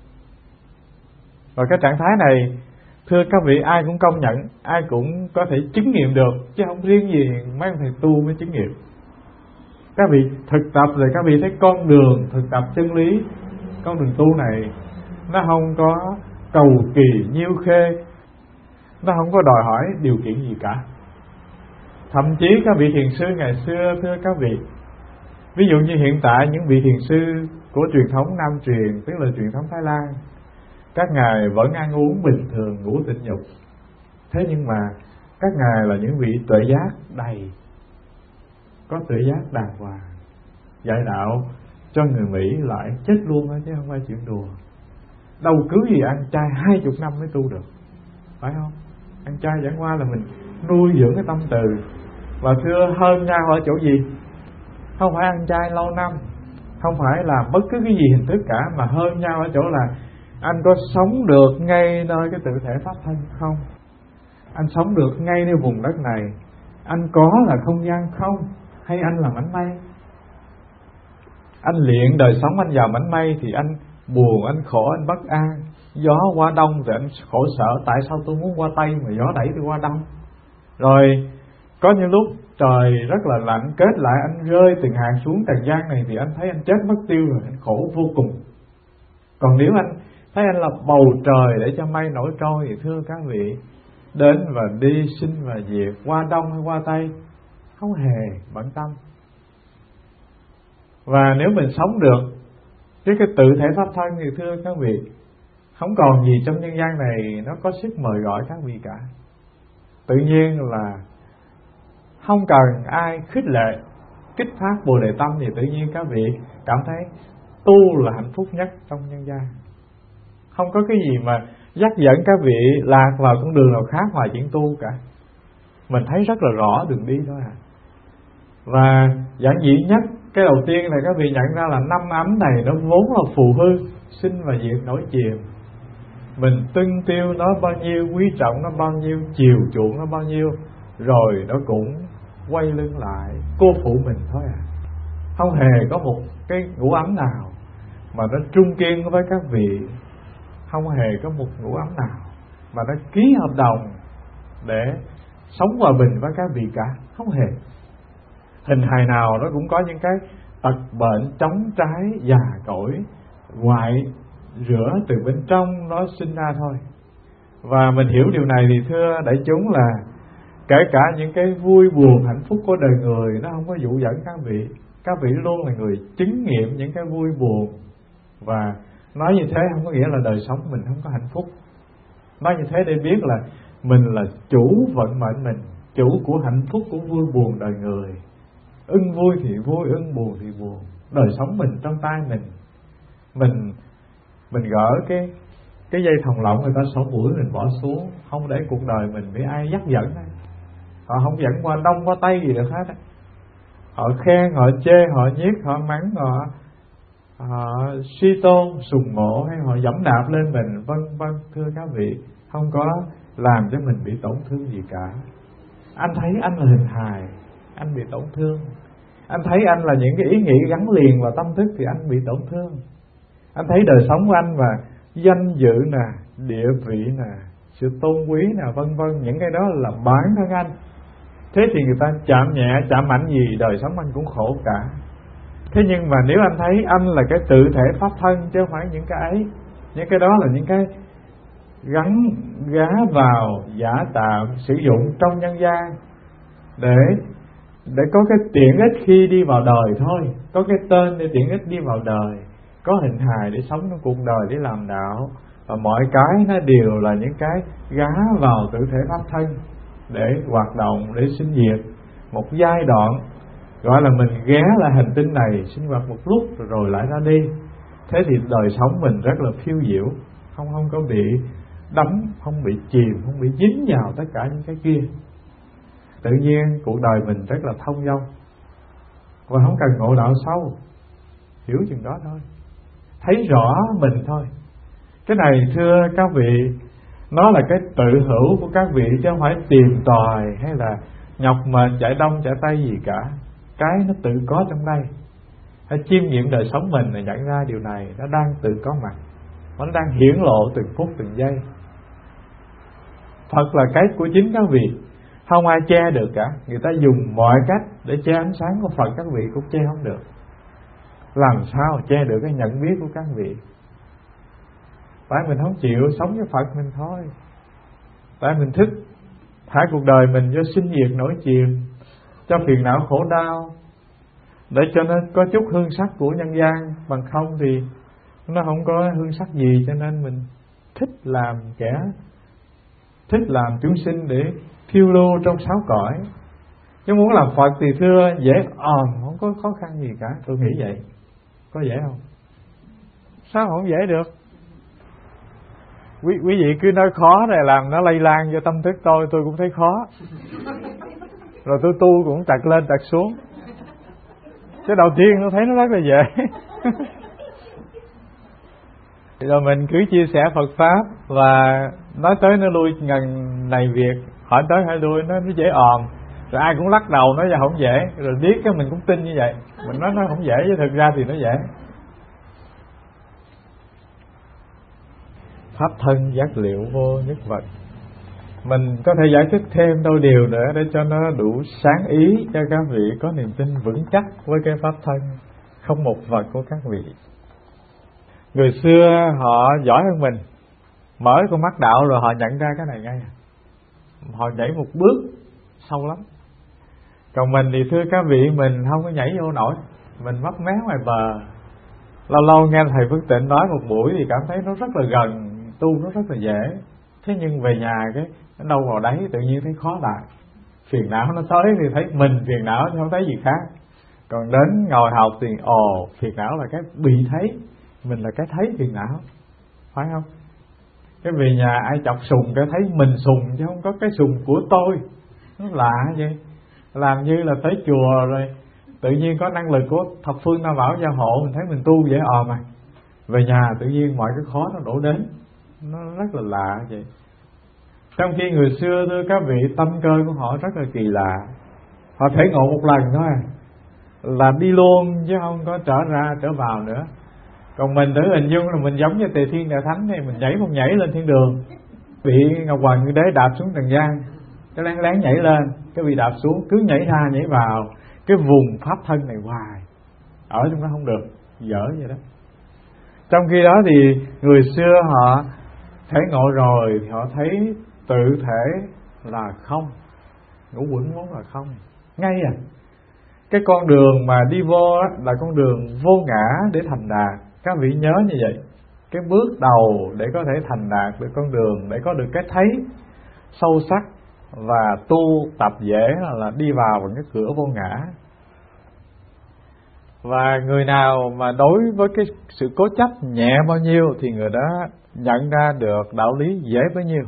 Và cái trạng thái này, thưa các vị, ai cũng công nhận, ai cũng có thể chứng nghiệm được, chứ không riêng gì mấy ông thầy tu mới chứng nghiệm. Các vị thực tập rồi các vị thấy con đường thực tập chân lý, con đường tu này nó không có cầu kỳ nhiêu khê, nó không có đòi hỏi điều kiện gì cả. Thậm chí các vị thiền sư ngày xưa, thưa các vị, ví dụ như hiện tại những vị thiền sư của truyền thống Nam truyền, tức là truyền thống Thái Lan, các ngài vẫn ăn uống bình thường, ngủ tịnh dục. Thế nhưng mà các ngài là những vị tuệ giác đầy, có tuệ giác đàng hoàng, dạy đạo cho người Mỹ lại chết luôn đó, chứ không phải chuyện đùa. Đâu cứ gì ăn chay hai chục năm mới tu được, phải không? Ăn chay chẳng qua là mình nuôi dưỡng cái tâm từ. Và thưa, hơn nhau ở chỗ gì? Không phải ăn chay lâu năm, không phải làm bất cứ cái gì hình thức cả, mà hơn nhau ở chỗ là anh có sống được ngay nơi cái tự thể pháp thân không? Anh sống được ngay nơi vùng đất này. Anh có là không gian không? Hay anh là mảnh mây? Anh luyện đời sống anh vào mảnh may thì anh buồn, anh khổ, anh bất an. Gió qua đông thì anh khổ sở, tại sao tôi muốn qua Tây mà gió đẩy tôi qua Đông. Rồi có những lúc trời rất là lạnh, kết lại anh rơi từng hạt xuống trần gian này thì anh thấy anh chết mất tiêu rồi, anh khổ vô cùng. Còn nếu anh thấy anh là bầu trời để cho mây nổi trôi thì thưa các vị, đến và đi, sinh và diệt, qua Đông hay qua Tây, không hề bận tâm. Và nếu mình sống được với cái tự thể pháp thân thì thưa các vị, không còn gì trong nhân gian này nó có sức mời gọi các vị cả. Tự nhiên là không cần ai khích lệ, kích phát Bồ Đề tâm thì tự nhiên các vị cảm thấy tu là hạnh phúc nhất trong nhân gian. Không có cái gì mà dắt dẫn các vị lạc vào con đường nào khác ngoài chuyện tu cả. Mình thấy rất là rõ đường đi thôi à. Và giản dị nhất, cái đầu tiên là các vị nhận ra là năm ấm này nó vốn là phù hư, sinh và diệt nổi chìm. Mình tuân tiêu nó bao nhiêu, quý trọng nó bao nhiêu, chiều chuộng nó bao nhiêu, rồi nó cũng quay lưng lại cô phụ mình thôi à. Không hề có một cái ngũ ấm nào mà nó trung kiên với các vị, không hề có một ngũ ấm nào mà nó ký hợp đồng để sống hòa bình với các vị cả, không hề. Hình hài nào nó cũng có những cái tật bệnh chống trái già cỗi ngoại rửa từ bên trong nó sinh ra thôi. Và mình hiểu điều này thì thưa đại chúng là kể cả những cái vui buồn hạnh phúc của đời người nó không có dụ dẫn các vị. Các vị luôn là người chứng nghiệm những cái vui buồn. Và nói như thế không có nghĩa là đời sống mình không có hạnh phúc. Nói như thế để biết là mình là chủ vận mệnh mình, chủ của hạnh phúc, của vui buồn đời người. Ưng vui thì vui, ưng buồn thì buồn. Đời sống mình trong tay mình. Mình mình gỡ cái cái dây thòng lọng người ta sổ mũi mình bỏ xuống, không để cuộc đời mình bị ai dắt dẫn đó. Họ không dẫn qua Đông qua Tây gì được hết á. Họ khen, họ chê, họ nhiếc, họ mắng, họ, họ suy tôn, sùng mộ, hay họ dẫm đạp lên mình, vân vân. Thưa các vị, không có làm cho mình bị tổn thương gì cả. Anh thấy anh là hình hài, anh bị tổn thương. Anh thấy anh là những cái ý nghĩ gắn liền vào tâm thức thì anh bị tổn thương. Anh thấy đời sống của anh và danh dự nè, địa vị nè, sự tôn quý nè, vân vân, những cái đó là bản thân anh. Thế thì người ta chạm nhẹ, chạm mạnh gì đời sống anh cũng khổ cả. Thế nhưng mà nếu anh thấy anh là cái tự thể pháp thân chứ không phải những cái ấy, những cái đó là những cái gắn gá vào giả tạm sử dụng trong nhân gian để để có cái tiện ích khi đi vào đời thôi, có cái tên để tiện ích đi vào đời, có hình hài để sống trong cuộc đời để làm đạo, và mọi cái nó đều là những cái gá vào tự thể pháp thân để hoạt động, để sinh diệt. Một giai đoạn gọi là mình ghé lại hành tinh này sinh hoạt một lúc rồi, rồi lại ra đi. Thế thì đời sống mình rất là phiêu diệu, không không có bị đắm, không bị chìm, không bị dính vào tất cả những cái kia. Tự nhiên cuộc đời mình rất là thông dong và không cần ngộ đạo sâu, hiểu chừng đó thôi, thấy rõ mình thôi. Cái này thưa các vị, nó là cái tự hữu của các vị chứ không phải tìm tòi hay là nhọc mệt chạy đông chạy tây gì cả. Cái nó tự có trong đây. Hãy chiêm nghiệm đời sống mình để nhận ra điều này nó đang tự có mặt, nó đang hiển lộ từng phút từng giây. Thật là cái của chính các vị, không ai che được cả. Người ta dùng mọi cách để che ánh sáng của Phật, các vị cũng che không được. Làm sao che được cái nhận biết của các vị? Tại mình không chịu sống với Phật mình thôi. Tại mình thích thả cuộc đời mình cho sinh diệt nổi chìm, cho phiền não khổ đau, để cho nó có chút hương sắc của nhân gian. Bằng không thì nó không có hương sắc gì. Cho nên mình thích làm kẻ, thích làm chúng sinh để phiêu lưu trong sáu cõi. Chứ muốn làm Phật thì thưa dễ òn, không có khó khăn gì cả. Tôi nghĩ vậy. Có dễ không? Sao không dễ được? Quý, quý vị cứ nói khó này làm nó lây lan cho tâm thức tôi, tôi cũng thấy khó. Rồi tôi tu cũng trật lên trật xuống. Chứ đầu tiên tôi thấy nó rất là dễ. Rồi mình cứ chia sẻ Phật Pháp và nói tới nó lui ngần này việc, hỏi tới hỏi lui nó, nó dễ òm. Rồi ai cũng lắc đầu nói là không dễ, rồi biết cái mình cũng tin như vậy. Mình nói nó không dễ chứ thực ra thì nó dễ. Pháp thân giác liệu vô nhất vật. Mình có thể giải thích thêm đôi điều nữa để cho nó đủ sáng ý cho các vị có niềm tin vững chắc với cái pháp thân không một vật của các vị. Người xưa họ giỏi hơn mình, mở con mắt đạo rồi họ nhận ra cái này ngay, họ nhảy một bước sâu lắm. Còn mình thì thưa các vị, mình không có nhảy vô nổi, mình mấp mé ngoài bờ. Lâu lâu nghe thầy Phước Tịnh nói một buổi thì cảm thấy nó rất là gần, tu nó rất là dễ. Thế nhưng về nhà cái nó đâu vào đấy tự nhiên thấy khó đạt. Phiền não nó tới thì thấy mình phiền não chứ không thấy gì khác. Còn đến ngồi học thì ồ, phiền não là cái bị thấy, mình là cái thấy phiền não, phải không? Cái về nhà ai chọc sùng cái thấy mình sùng chứ không có cái sùng của tôi. Nó lạ vậy. Làm như là tới chùa rồi tự nhiên có năng lực của thập phương tam bảo gia hộ, mình thấy mình tu dễ ò mà. Về nhà tự nhiên mọi cái khó nó đổ đến, nó rất là lạ vậy. Trong khi người xưa thưa các vị, tâm cơ của họ rất là kỳ lạ. Họ thể ngộ một lần thôi là đi luôn chứ không có trở ra trở vào nữa. Còn mình thử hình dung là mình giống như Tề Thiên Đại Thánh này, mình nhảy một nhảy lên thiên đường, bị Ngọc Hoàng Như Đế đạp xuống trần gian, cái lén lén nhảy lên, cái bị đạp xuống, cứ nhảy ra nhảy vào cái vùng pháp thân này hoài, ở trong đó không được, dở vậy đó. Trong khi đó thì người xưa họ thể ngộ rồi thì họ thấy tự thể là không, ngũ uẩn vốn là không, ngay à. Cái con đường mà đi vô là con đường vô ngã để thành đạt. Các vị nhớ như vậy. Cái bước đầu để có thể thành đạt được con đường, để có được cái thấy sâu sắc và tu tập dễ là đi vào bằng cái cửa vô ngã. Và người nào mà đối với cái sự cố chấp nhẹ bao nhiêu thì người đó nhận ra được đạo lý dễ bấy nhiêu.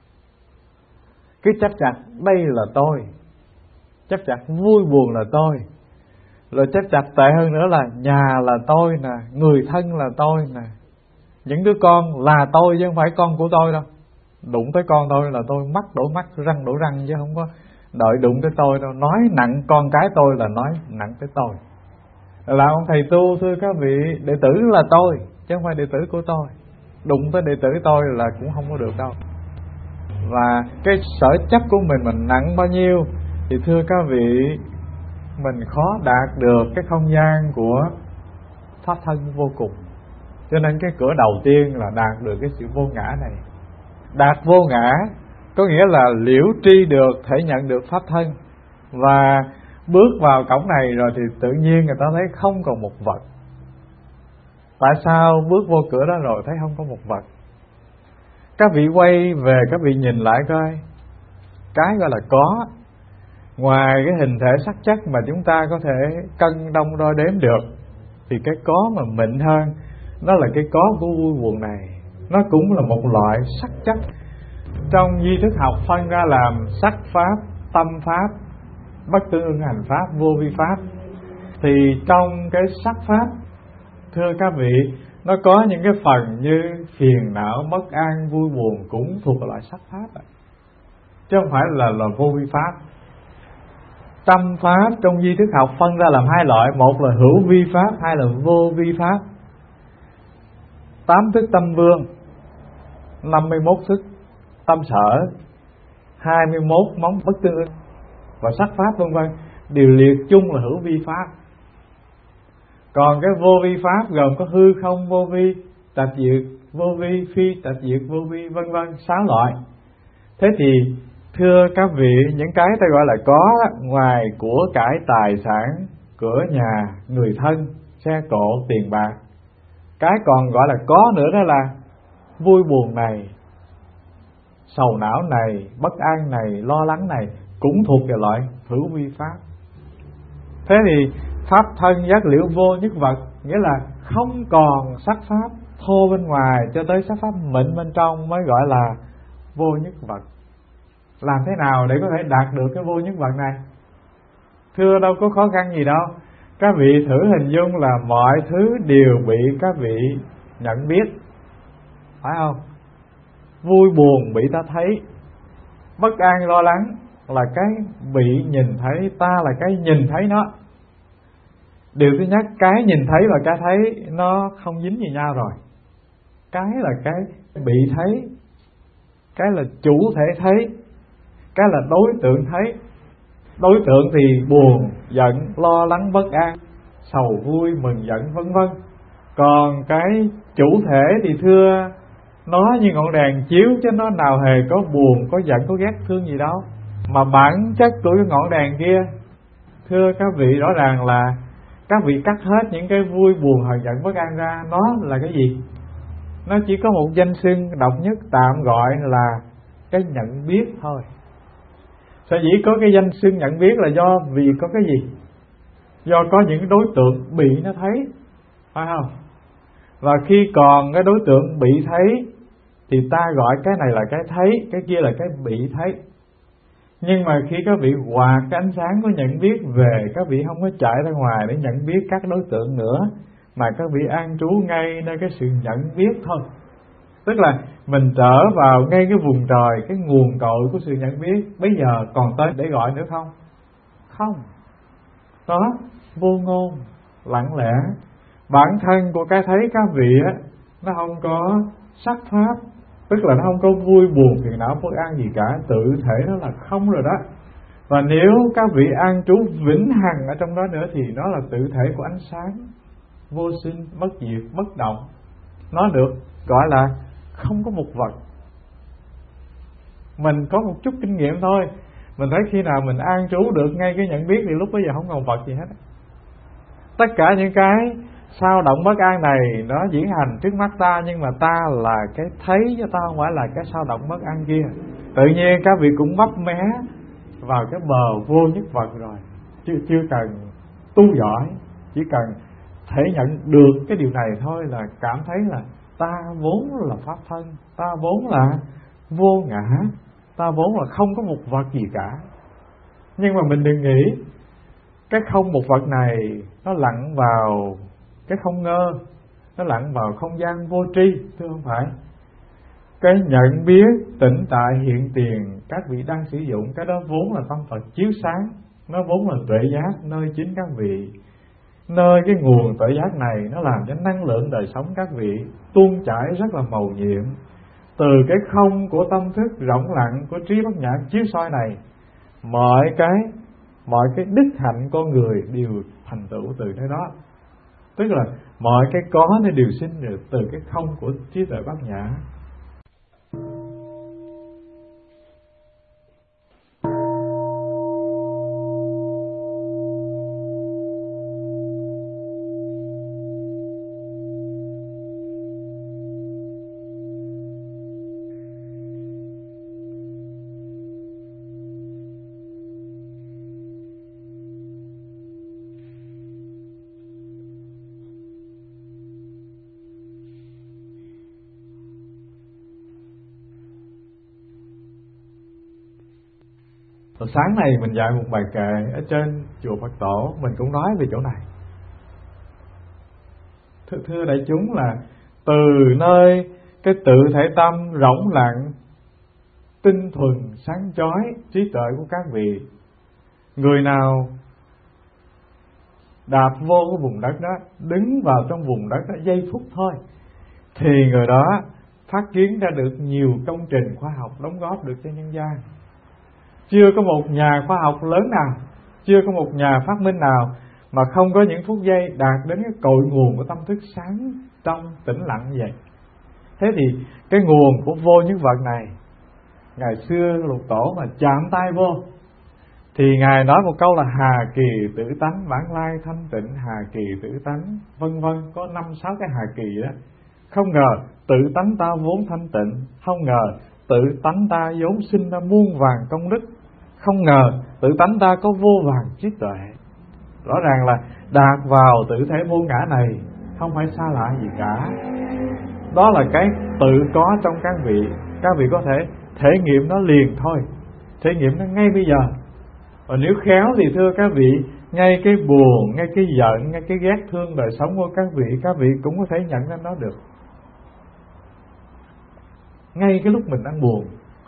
Cứ chấp chặt đây là tôi, chấp chặt vui buồn là tôi, rồi chấp chặt tệ hơn nữa là nhà là tôi nè, người thân là tôi nè, những đứa con là tôi chứ không phải con của tôi đâu. Đụng tới con tôi là tôi mắt đổ mắt, răng đổ răng chứ không có đợi đụng tới tôi đâu. Nói nặng con cái tôi là nói nặng tới tôi. Là ông thầy tu thưa các vị, đệ tử là tôi chứ không phải đệ tử của tôi. Đụng tới đệ tử tôi là cũng không có được đâu. Và cái sở chấp của mình mình nặng bao nhiêu thì thưa các vị, mình khó đạt được cái không gian của pháp thân vô cùng. Cho nên cái cửa đầu tiên là đạt được cái sự vô ngã này. Đạt vô ngã có nghĩa là liễu tri được, thể nhận được pháp thân. Và bước vào cổng này rồi thì tự nhiên người ta thấy không còn một vật. Tại sao bước vô cửa đó rồi thấy không có một vật? Các vị quay về các vị nhìn lại coi, cái gọi là có, ngoài cái hình thể sắc chất mà chúng ta có thể cân đong đo đếm được, thì cái có mà mịn hơn, nó là cái có của vui buồn này. Nó cũng là một loại sắc chất. Trong duy thức học phân ra làm sắc pháp, tâm pháp, bất tương ưng hành pháp, vô vi pháp. Thì trong cái sắc pháp, thưa các vị, nó có những cái phần như phiền não, bất an, vui buồn cũng thuộc loại sắc pháp à. Chứ không phải là, là vô vi pháp. Tâm pháp trong duy thức học phân ra làm hai loại, một là hữu vi pháp, hai là vô vi pháp. Tám thức tâm vương, năm mươi mốt thức tâm sở, hai mươi mốt móng bất tương ưng và sắc pháp vân vân đều liệt chung là hữu vi pháp. Còn cái vô vi pháp gồm có hư không vô vi, tạp diệt vô vi, phi tạp diệt vô vi, vân vân, sáu loại. Thế thì thưa các vị, những cái ta gọi là có, ngoài của cải tài sản, cửa nhà, người thân, xe cộ, tiền bạc, cái còn gọi là có nữa đó là vui buồn này, sầu não này, bất an này, lo lắng này cũng thuộc về loại hữu vi pháp. Thế thì pháp thân giác liễu vô nhất vật, nghĩa là không còn sắc pháp thô bên ngoài cho tới sắc pháp mịn bên trong mới gọi là vô nhất vật. Làm thế nào để có thể đạt được cái vô nhất vật này? Thưa đâu có khó khăn gì đâu. Các vị thử hình dung là mọi thứ đều bị các vị nhận biết, phải không? Vui buồn bị ta thấy, bất an lo lắng là cái bị nhìn thấy, ta là cái nhìn thấy nó. Điều thứ nhất, cái nhìn thấy và cái thấy nó không dính gì nhau rồi. Cái là cái bị thấy, cái là chủ thể thấy, cái là đối tượng thấy. Đối tượng thì buồn, giận, lo lắng, bất an, sầu, vui, mừng, giận, vân vân. Còn cái chủ thể thì thưa, nó như ngọn đèn chiếu chứ nó nào hề có buồn, có giận, có ghét, thương gì đâu. Mà bản chất của cái ngọn đèn kia, thưa các vị, rõ ràng là các vị cắt hết những cái vui, buồn, hờn, giận, bất an ra, nó là cái gì? Nó chỉ có một danh xưng độc nhất, tạm gọi là cái nhận biết thôi. Sở dĩ có cái danh xưng nhận biết là do vì có cái gì? Do có những đối tượng bị nó thấy, phải không? Và khi còn cái đối tượng bị thấy thì ta gọi cái này là cái thấy, cái kia là cái bị thấy. Nhưng mà khi các vị hòa cái ánh sáng của nhận biết về, các vị không có chạy ra ngoài để nhận biết các đối tượng nữa, mà các vị an trú ngay nơi cái sự nhận biết thôi. Tức là mình trở vào ngay cái vùng trời, cái nguồn cội của sự nhận biết. Bây giờ còn tới để gọi nữa không? Không. Đó, vô ngôn, lặng lẽ. Bản thân của cái thấy các vị á, nó không có sắc pháp, tức là nó không có vui buồn phiền não bất an gì cả, tự thể nó là không rồi đó. Và nếu các vị an trú vĩnh hằng ở trong đó nữa thì nó là tự thể của ánh sáng, vô sinh, bất diệt, bất động. Nó được gọi là không có một vật. Mình có một chút kinh nghiệm thôi, mình thấy khi nào mình an trú được ngay cái nhận biết thì lúc bây giờ không còn vật gì hết. Tất cả những cái sao động bất an này nó diễn hành trước mắt ta, nhưng mà ta là cái thấy cho ta, không phải là cái sao động bất an kia. Tự nhiên các vị cũng mấp mé vào cái bờ vô nhất vật rồi. Chưa, chưa cần tu giỏi, chỉ cần thể nhận được cái điều này thôi là cảm thấy là ta vốn là pháp thân, ta vốn là vô ngã, ta vốn là không có một vật gì cả. Nhưng mà mình đừng nghĩ cái không một vật này nó lặn vào cái không ngơ, nó lặn vào không gian vô tri, thưa không phải. Cái nhận biết tĩnh tại hiện tiền các vị đang sử dụng, cái đó vốn là tâm Phật chiếu sáng, nó vốn là tuệ giác nơi chính các vị. Nơi cái nguồn tuệ giác này nó làm cho năng lượng đời sống các vị tuôn chảy rất là màu nhiệm. Từ cái không của tâm thức rộng lặng của trí bát nhã chiếu soi này, mọi cái mọi cái đức hạnh con người đều thành tựu từ nơi đó. Tức là mọi cái có nó đều sinh được từ cái không của trí tuệ bát nhã. Rồi sáng nay mình dạy một bài kệ ở trên chùa Phật Tổ, mình cũng nói về chỗ này. Thưa, thưa đại chúng là từ nơi cái tự thể tâm rỗng lặng, tinh thuần, sáng chói, trí tuệ của các vị, người nào đạp vô cái vùng đất đó, đứng vào trong vùng đất đó giây phút thôi, thì người đó phát kiến ra được nhiều công trình khoa học đóng góp được cho nhân gian. Chưa có một nhà khoa học lớn nào, chưa có một nhà phát minh nào mà không có những phút giây đạt đến cái cội nguồn của tâm thức sáng trong tĩnh lặng như vậy. Thế thì cái nguồn của vô nhất vật này, ngày xưa Lục Tổ mà chạm tay vô thì Ngài nói một câu là hà kỳ tự tánh, bản lai thanh tịnh, hà kỳ tự tánh, vân vân, có năm sáu cái hà kỳ đó. Không ngờ tự tánh ta vốn thanh tịnh, không ngờ tự tánh ta vốn sinh ra muôn vàng công đức, không ngờ tự tánh ta có vô vàng trí tuệ. Rõ ràng là đạt vào tự thể vô ngã này không phải xa lạ gì cả. Đó là cái tự có trong các vị. Các vị có thể thể nghiệm nó liền thôi, thể nghiệm nó ngay bây giờ. Và nếu khéo thì thưa các vị, ngay cái buồn, ngay cái giận, ngay cái ghét thương đời sống của các vị, các vị cũng có thể nhận ra nó được. Ngay cái lúc mình đang buồn,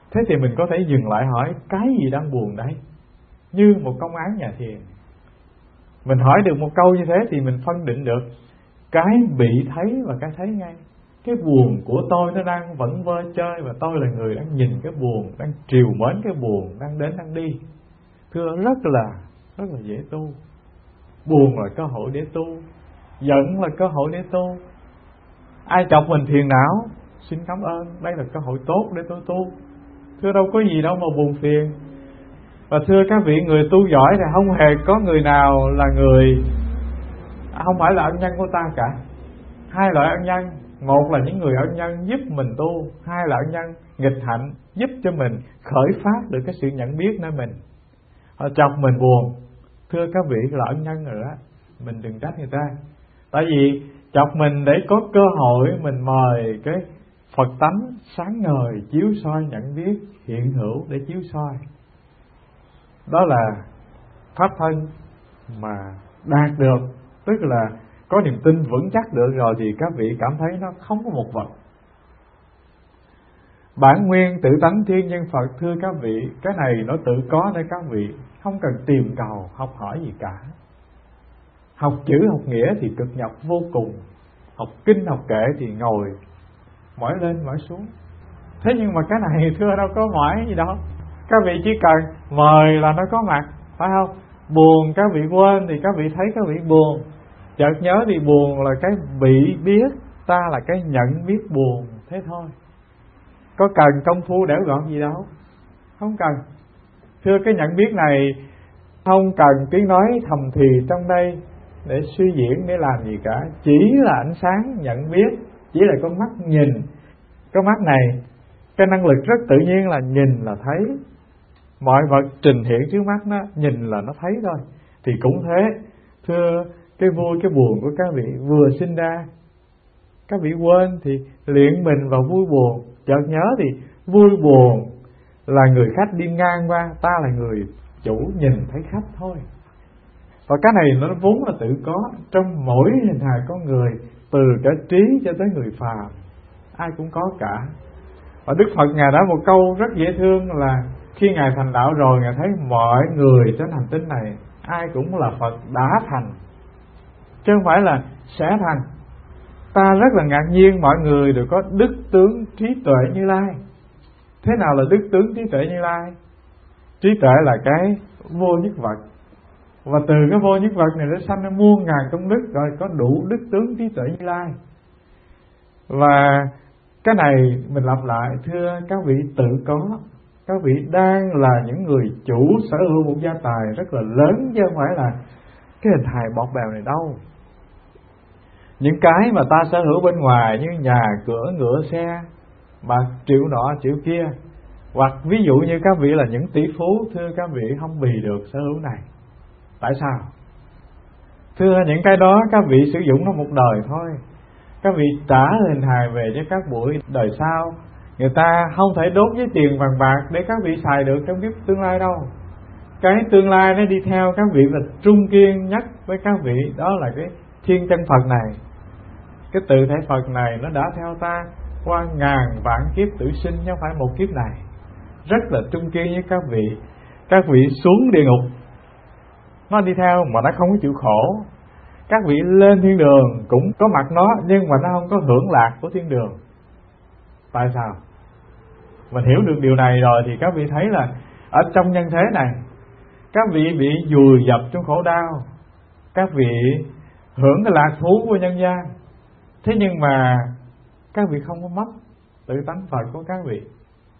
Thế thì mình có thể dừng lại hỏi cái gì đang buồn đấy, như một công án nhà thiền. Mình hỏi được một câu như thế thì mình phân định được cái bị thấy và cái thấy ngay. Cái buồn của tôi nó đang vẫn vơ chơi, và tôi là người đang nhìn cái buồn, đang trìu mến cái buồn, đang đến đang đi. Thưa, rất là rất là dễ tu. Buồn là cơ hội để tu, giận là cơ hội để tu. Ai chọc mình phiền não, xin cảm ơn, đây là cơ hội tốt để tôi tu. Thưa, đâu có gì đâu mà buồn phiền. Và thưa các vị, người tu giỏi thì không hề có người nào là người không phải là ân nhân của ta cả. Hai loại ân nhân, một là những người ân nhân giúp mình tu, hai là ân nhân nghịch hạnh giúp cho mình khởi phát được cái sự nhận biết nơi mình. Họ chọc mình buồn, thưa các vị, là ân nhân rồi đó, mình đừng trách người ta. Tại vì chọc mình để có cơ hội mình mời cái Phật tánh sáng ngời chiếu soi nhận biết hiện hữu để chiếu soi. Đó là pháp thân mà đạt được, tức là có niềm tin vững chắc được rồi thì các vị cảm thấy nó không có một vật. Bản nguyên tự tánh thiên nhân Phật, thưa các vị, cái này nó tự có để các vị không cần tìm cầu học hỏi gì cả. Học chữ học nghĩa thì cực nhọc vô cùng, học kinh học kệ thì ngồi mỏi lên mỏi xuống. Thế nhưng mà cái này thưa đâu có mỏi gì đâu, các vị chỉ cần mời là nó có mặt, phải không? Buồn các vị quên thì các vị thấy các vị buồn, chợt nhớ thì buồn là cái bị biết, ta là cái nhận biết buồn, thế thôi. Có cần công phu đẽo gọn gì đâu, không cần. Thưa, cái nhận biết này không cần tiếng nói thầm thì trong đây để suy diễn, để làm gì cả. Chỉ là ánh sáng nhận biết, chỉ là con mắt nhìn. Con mắt này, cái năng lực rất tự nhiên là nhìn là thấy. Mọi vật trình hiện trước mắt nó, nhìn là nó thấy thôi. Thì cũng thế, thưa, cái vui cái buồn của các vị vừa sinh ra, các vị quên thì luyện mình vào vui buồn, chợt nhớ thì vui buồn là người khách đi ngang qua, ta là người chủ nhìn thấy khách thôi. Và cái này nó vốn là tự có trong mỗi hình hài con người, từ cả trí cho tới người phàm, ai cũng có cả. Và Đức Phật Ngài đã một câu rất dễ thương là khi Ngài thành đạo rồi, Ngài thấy mọi người trên hành tinh này ai cũng là Phật đã thành, chứ không phải là sẽ thành. Ta rất là ngạc nhiên mọi người đều có đức tướng trí tuệ Như Lai. Thế nào là đức tướng trí tuệ Như Lai? Trí tuệ là cái vô nhất vật, và từ cái vô nhất vật này nó sanh ra muôn ngàn công đức, rồi có đủ đức tướng trí tuệ Như Lai. Và cái này mình lặp lại, thưa các vị, tự có. Các vị đang là những người chủ sở hữu một gia tài rất là lớn, chứ không phải là cái hình hài bọt bèo này đâu. Những cái mà ta sở hữu bên ngoài như nhà, cửa, ngựa, xe, bạc triệu nọ triệu kia, hoặc ví dụ như các vị là những tỷ phú, thưa các vị không bì được sở hữu này. Tại sao? Thưa, những cái đó các vị sử dụng nó một đời thôi. Các vị trả hình hài về cho các buổi đời sau. Người ta không thể đốt với tiền vàng bạc để các vị xài được trong kiếp tương lai đâu. Cái tương lai nó đi theo các vị là trung kiên nhất với các vị, đó là cái thiên chân Phật này. Cái tự thể Phật này nó đã theo ta qua ngàn vạn kiếp tử sinh, chứ không phải một kiếp này. Rất là trung kiên với các vị. Các vị xuống địa ngục nó đi theo mà nó không có chịu khổ. Các vị lên thiên đường cũng có mặt nó, nhưng mà nó không có hưởng lạc của thiên đường. Tại sao? Mình hiểu được điều này rồi thì các vị thấy là ở trong nhân thế này, các vị bị vùi dập trong khổ đau, các vị hưởng cái lạc thú của nhân gian. Thế nhưng mà các vị không có mất tự tánh Phật của các vị.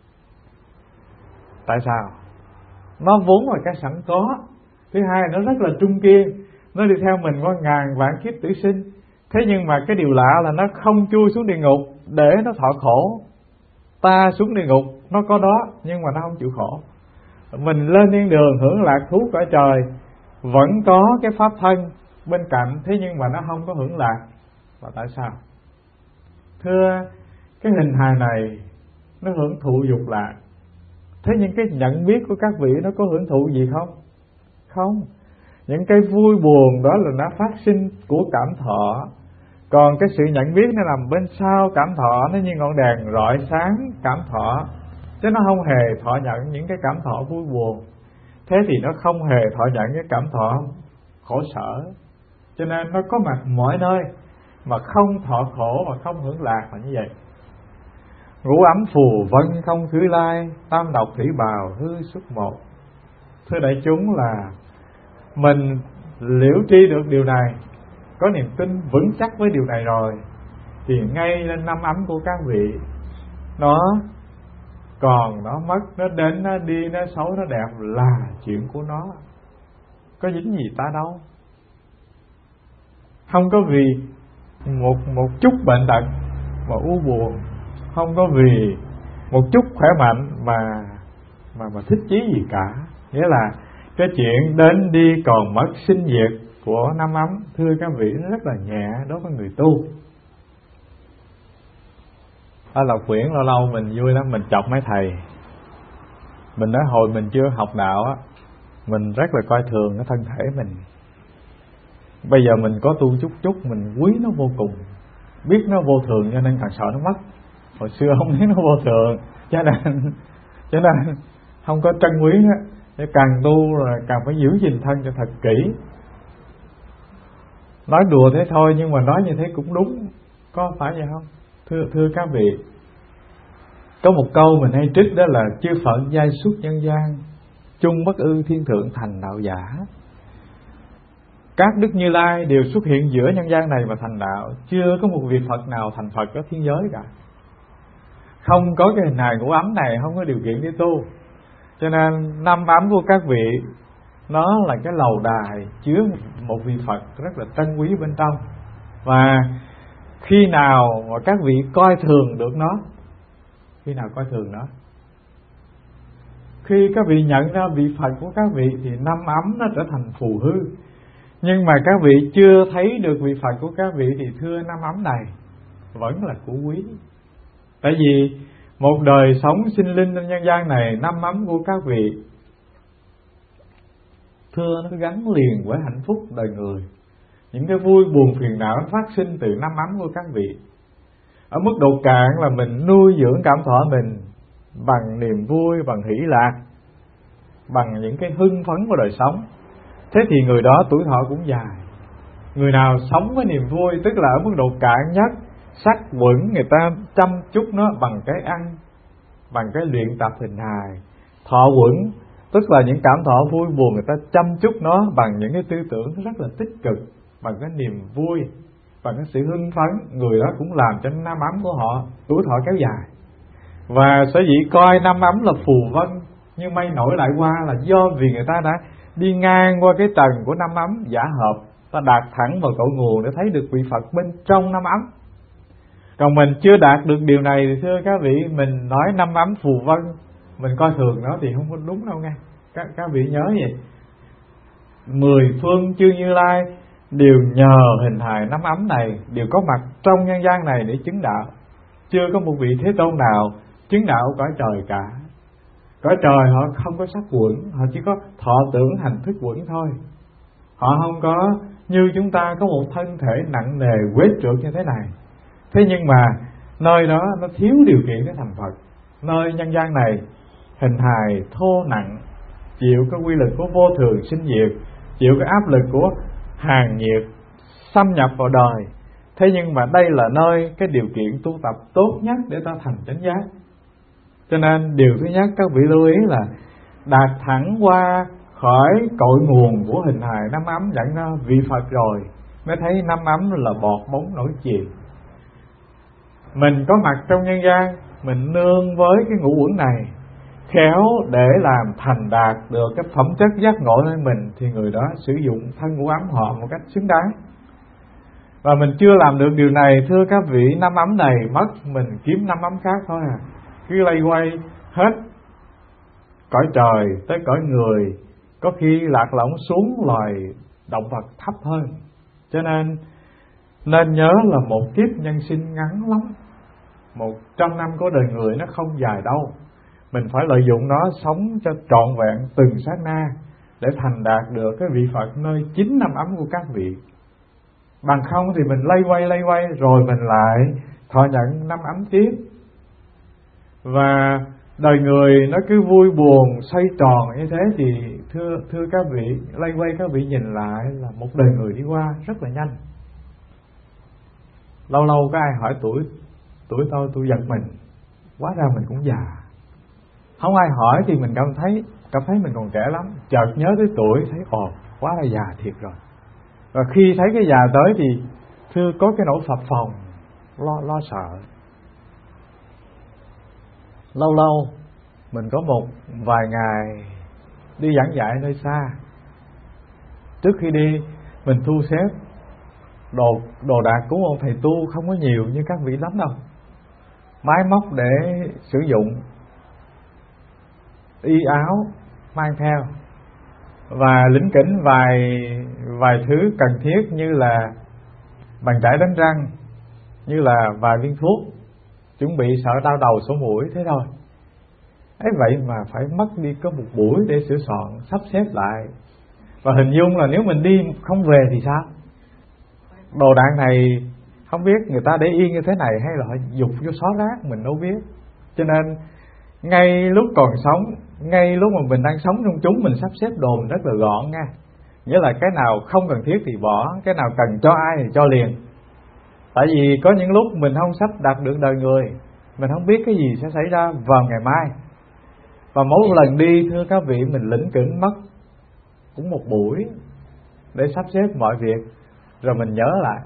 Tại sao? Nó vốn là cái sẵn có. Thứ hai, nó rất là trung kiên, nó đi theo mình qua ngàn vạn kiếp tử sinh. Thế nhưng mà cái điều lạ là nó không chui xuống địa ngục để nó thọ khổ. Ta xuống địa ngục nó có đó, nhưng mà nó không chịu khổ. Mình lên thiên đường hưởng lạc thú cõi trời, vẫn có cái pháp thân bên cạnh, thế nhưng mà nó không có hưởng lạc. Và tại sao? Thưa, cái hình hài này nó hưởng thụ dục lạc. Thế nhưng cái nhận biết của các vị nó có hưởng thụ gì không? Không. Những cái vui buồn đó là nó phát sinh của cảm thọ. Còn cái sự nhận biết nó nằm bên sau cảm thọ, nó như ngọn đèn rọi sáng cảm thọ. chứ nó không hề thọ nhận những cái cảm thọ vui buồn. Thế thì nó không hề thọ nhận cái cảm thọ khổ sở. Cho nên nó có mặt mọi nơi mà không thọ khổ và không hưởng lạc là như vậy. Ngũ ấm phù vân không khứ lai, tam độc thủy bào hư xuất một. Thưa đại chúng, là mình liễu tri được điều này, có niềm tin vững chắc với điều này rồi, thì ngay lên năm ấm của các vị, nó còn, nó mất, nó đến, nó đi, nó xấu, nó đẹp là chuyện của nó, có dính gì ta đâu. Không có vì một một chút bệnh tật mà u buồn, không có vì một chút khỏe mạnh mà mà mà thích chí gì cả. Nghĩa là cái chuyện đến đi còn mất sinh diệt của năm ấm, thưa các vị, nó rất là nhẹ đối với người tu. Ở Lộc Quyển lâu lâu mình vui lắm, mình chọc mấy thầy. Mình nói hồi mình chưa học đạo á, mình rất là coi thường cái thân thể mình. Bây giờ mình có tu chút chút, mình quý nó vô cùng, biết nó vô thường cho nên càng sợ nó mất. Hồi xưa không thấy nó vô thường, cho nên cho nên không có trân quý á. Để càng tu rồi càng phải giữ gìn thân cho thật kỹ. Nói đùa thế thôi nhưng mà nói như thế cũng đúng, có phải vậy không? Thưa thưa các vị, có một câu mình hay trích đó là chư Phật giai xuất nhân gian, chung bất ư thiên thượng thành đạo giả. Các đức Như Lai đều xuất hiện giữa nhân gian này mà thành đạo, chưa có một vị Phật nào thành Phật ở thiên giới cả. Không có cái hình hài ngũ ấm này, không có điều kiện để tu. Cho nên năm ấm của các vị nó là cái lầu đài chứa một vị Phật rất là trân quý bên trong. Và khi nào mà các vị coi thường được nó, khi nào coi thường nó, khi các vị nhận ra vị Phật của các vị thì năm ấm nó trở thành phù hư. Nhưng mà các vị chưa thấy được vị Phật của các vị thì thưa năm ấm này vẫn là của quý. Tại vì một đời sống sinh linh trên nhân gian này, năm ấm của các vị thưa nó gắn liền với hạnh phúc đời người. Những cái vui buồn phiền não nó phát sinh từ năm ấm của các vị. Ở mức độ cạn là mình nuôi dưỡng cảm thọ mình bằng niềm vui, bằng hỷ lạc, bằng những cái hưng phấn của đời sống. Thế thì người đó tuổi thọ cũng dài. Người nào sống với niềm vui, tức là ở mức độ cạn nhất, sắc quẩn người ta chăm chút nó bằng cái ăn, bằng cái luyện tập hình hài. Thọ quẩn tức là những cảm thọ vui buồn người ta chăm chút nó bằng những cái tư tưởng rất là tích cực, bằng cái niềm vui, bằng cái sự hưng phấn. Người đó cũng làm cho năm ấm của họ tuổi thọ kéo dài. Và sở dĩ coi năm ấm là phù vân như mây nổi lại qua là do vì người ta đã đi ngang qua cái tầng của năm ấm giả hợp, ta đạt thẳng vào cội nguồn để thấy được vị Phật bên trong năm ấm. Còn mình chưa đạt được điều này thì thưa các vị, mình nói năm ấm phù vân, mình coi thường nó thì không có đúng đâu nghe. Các, các vị nhớ vậy, mười phương chư Như Lai đều nhờ hình hài năm ấm này, đều có mặt trong nhân gian này để chứng đạo. Chưa có một vị Thế Tôn nào chứng đạo cõi trời cả. Cõi trời họ không có sắc quẩn, họ chỉ có thọ tưởng hành thức quẩn thôi. Họ không có như chúng ta có một thân thể nặng nề quết trượt như thế này. Thế nhưng mà nơi đó nó thiếu điều kiện để thành Phật. Nơi nhân gian này hình hài thô nặng, chịu cái quy lực của vô thường sinh diệt, chịu cái áp lực của hàng nhiệt xâm nhập vào đời. Thế nhưng mà đây là nơi cái điều kiện tu tập tốt nhất để ta thành chánh giác. Cho nên điều thứ nhất các vị lưu ý là đạt thẳng qua khỏi cội nguồn của hình hài năm ấm dẫn ra vị Phật rồi mới thấy năm ấm là bọt bóng nổi chìm. Mình có mặt trong nhân gian, mình nương với cái ngũ uẩn này, khéo để làm thành đạt được cái phẩm chất giác ngộ nơi mình, thì người đó sử dụng thân ngũ ấm họ một cách xứng đáng. Và mình chưa làm được điều này, thưa các vị, năm ấm này mất, mình kiếm năm ấm khác thôi à. Cứ lay quay hết cõi trời tới cõi người, có khi lạc lõng xuống loài động vật thấp hơn. Cho nên nên nhớ là một kiếp nhân sinh ngắn lắm, một trăm năm của đời người nó không dài đâu. Mình phải lợi dụng nó sống cho trọn vẹn từng sát na để thành đạt được cái vị Phật nơi chính năm ấm của các vị. Bằng không thì mình lay quay lay quay rồi mình lại thọ nhận năm ấm tiếp. Và đời người nó cứ vui buồn xoay tròn như thế thì thưa thưa các vị, lay quay các vị nhìn lại là một đời người đi qua rất là nhanh. Lâu lâu có ai hỏi tuổi tuổi tôi tôi giật mình, hóa ra mình cũng già. Không ai hỏi thì mình cảm thấy cảm thấy mình còn trẻ lắm, chợt nhớ tới tuổi thấy ồ quá là già thiệt rồi. Và khi thấy cái già tới thì thưa có cái nỗi phập phồng, lo lo sợ. Lâu lâu mình có một vài ngày đi giảng dạy nơi xa, trước khi đi mình thu xếp đồ đồ đạc của một thầy tu không có nhiều như các vị lắm đâu, máy móc để sử dụng, y áo mang theo, và lỉnh kỉnh vài vài thứ cần thiết như là bàn chải đánh răng, như là vài viên thuốc, chuẩn bị sợ đau đầu sổ mũi thế thôi. Ấy vậy mà phải mất đi có một buổi để sửa soạn sắp xếp lại. Và hình dung là nếu mình đi không về thì sao? Đồ đạc này không biết người ta để yên như thế này hay là họ dục vô xó rác, mình đâu biết. Cho nên ngay lúc còn sống, ngay lúc mà mình đang sống trong chúng, mình sắp xếp đồ mình rất là gọn nha. Nghĩa là cái nào không cần thiết thì bỏ, cái nào cần cho ai thì cho liền. Tại vì có những lúc mình không sắp đặt được đời người, mình không biết cái gì sẽ xảy ra vào ngày mai. Và mỗi lần đi thưa các vị, mình lỉnh kỉnh mất cũng một buổi để sắp xếp mọi việc. Rồi mình nhớ lại,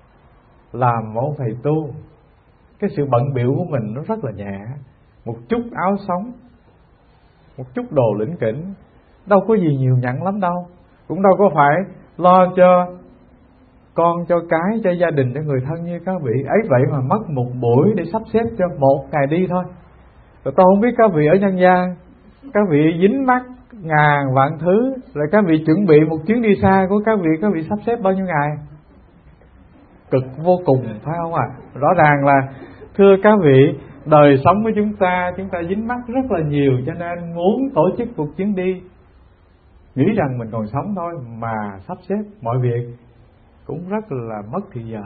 làm một thầy tu, cái sự bận bịu của mình nó rất là nhẹ. Một chút áo sống, một chút đồ lỉnh kỉnh, đâu có gì nhiều nhặn lắm đâu. Cũng đâu có phải lo cho con, cho cái, cho gia đình, cho người thân như các vị. Ấy vậy mà mất một buổi để sắp xếp cho một ngày đi thôi. Rồi tôi không biết các vị ở nhân gian, các vị dính mắc ngàn vạn thứ, rồi các vị chuẩn bị một chuyến đi xa của các vị, các vị sắp xếp bao nhiêu ngày? Cực vô cùng, phải không ạ? À? Rõ ràng là thưa các vị, đời sống của chúng ta, chúng ta dính mắc rất là nhiều, cho nên muốn tổ chức một chuyến đi, nghĩ rằng mình còn sống thôi mà sắp xếp mọi việc cũng rất là mất thì giờ.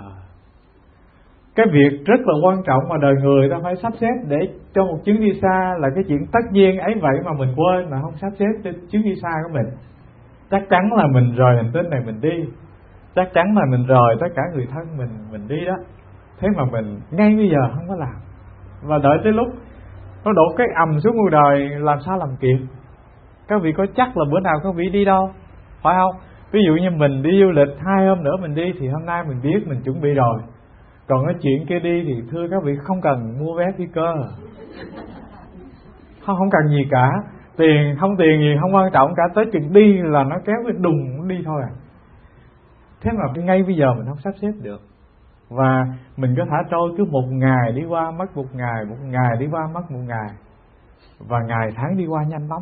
Cái việc rất là quan trọng mà đời người ta phải sắp xếp để cho một chuyến đi xa là cái chuyện tất nhiên. Ấy vậy mà mình quên, mà không sắp xếp cho chuyến đi xa của mình. Chắc chắn là mình rời hành tinh này mình đi, chắc chắn là mình rời tất cả người thân mình mình đi đó. Thế mà mình ngay bây giờ không có làm, và đợi tới lúc nó đổ cái ầm xuống cuộc đời làm sao làm kịp. Các vị có chắc là bữa nào các vị đi đâu, phải không? Ví dụ như mình đi du lịch hai hôm nữa mình đi thì hôm nay mình biết mình chuẩn bị rồi. Còn cái chuyện kia đi thì thưa các vị không cần mua vé phi cơ, không không cần gì cả, tiền không tiền gì không quan trọng cả, tới chừng đi là nó kéo cái đùng đi thôi à. Thế mà ngay bây giờ mình không sắp xếp được, và mình cứ thả trôi, cứ một ngày đi qua mất một ngày, một ngày đi qua mất một ngày, và ngày tháng đi qua nhanh lắm.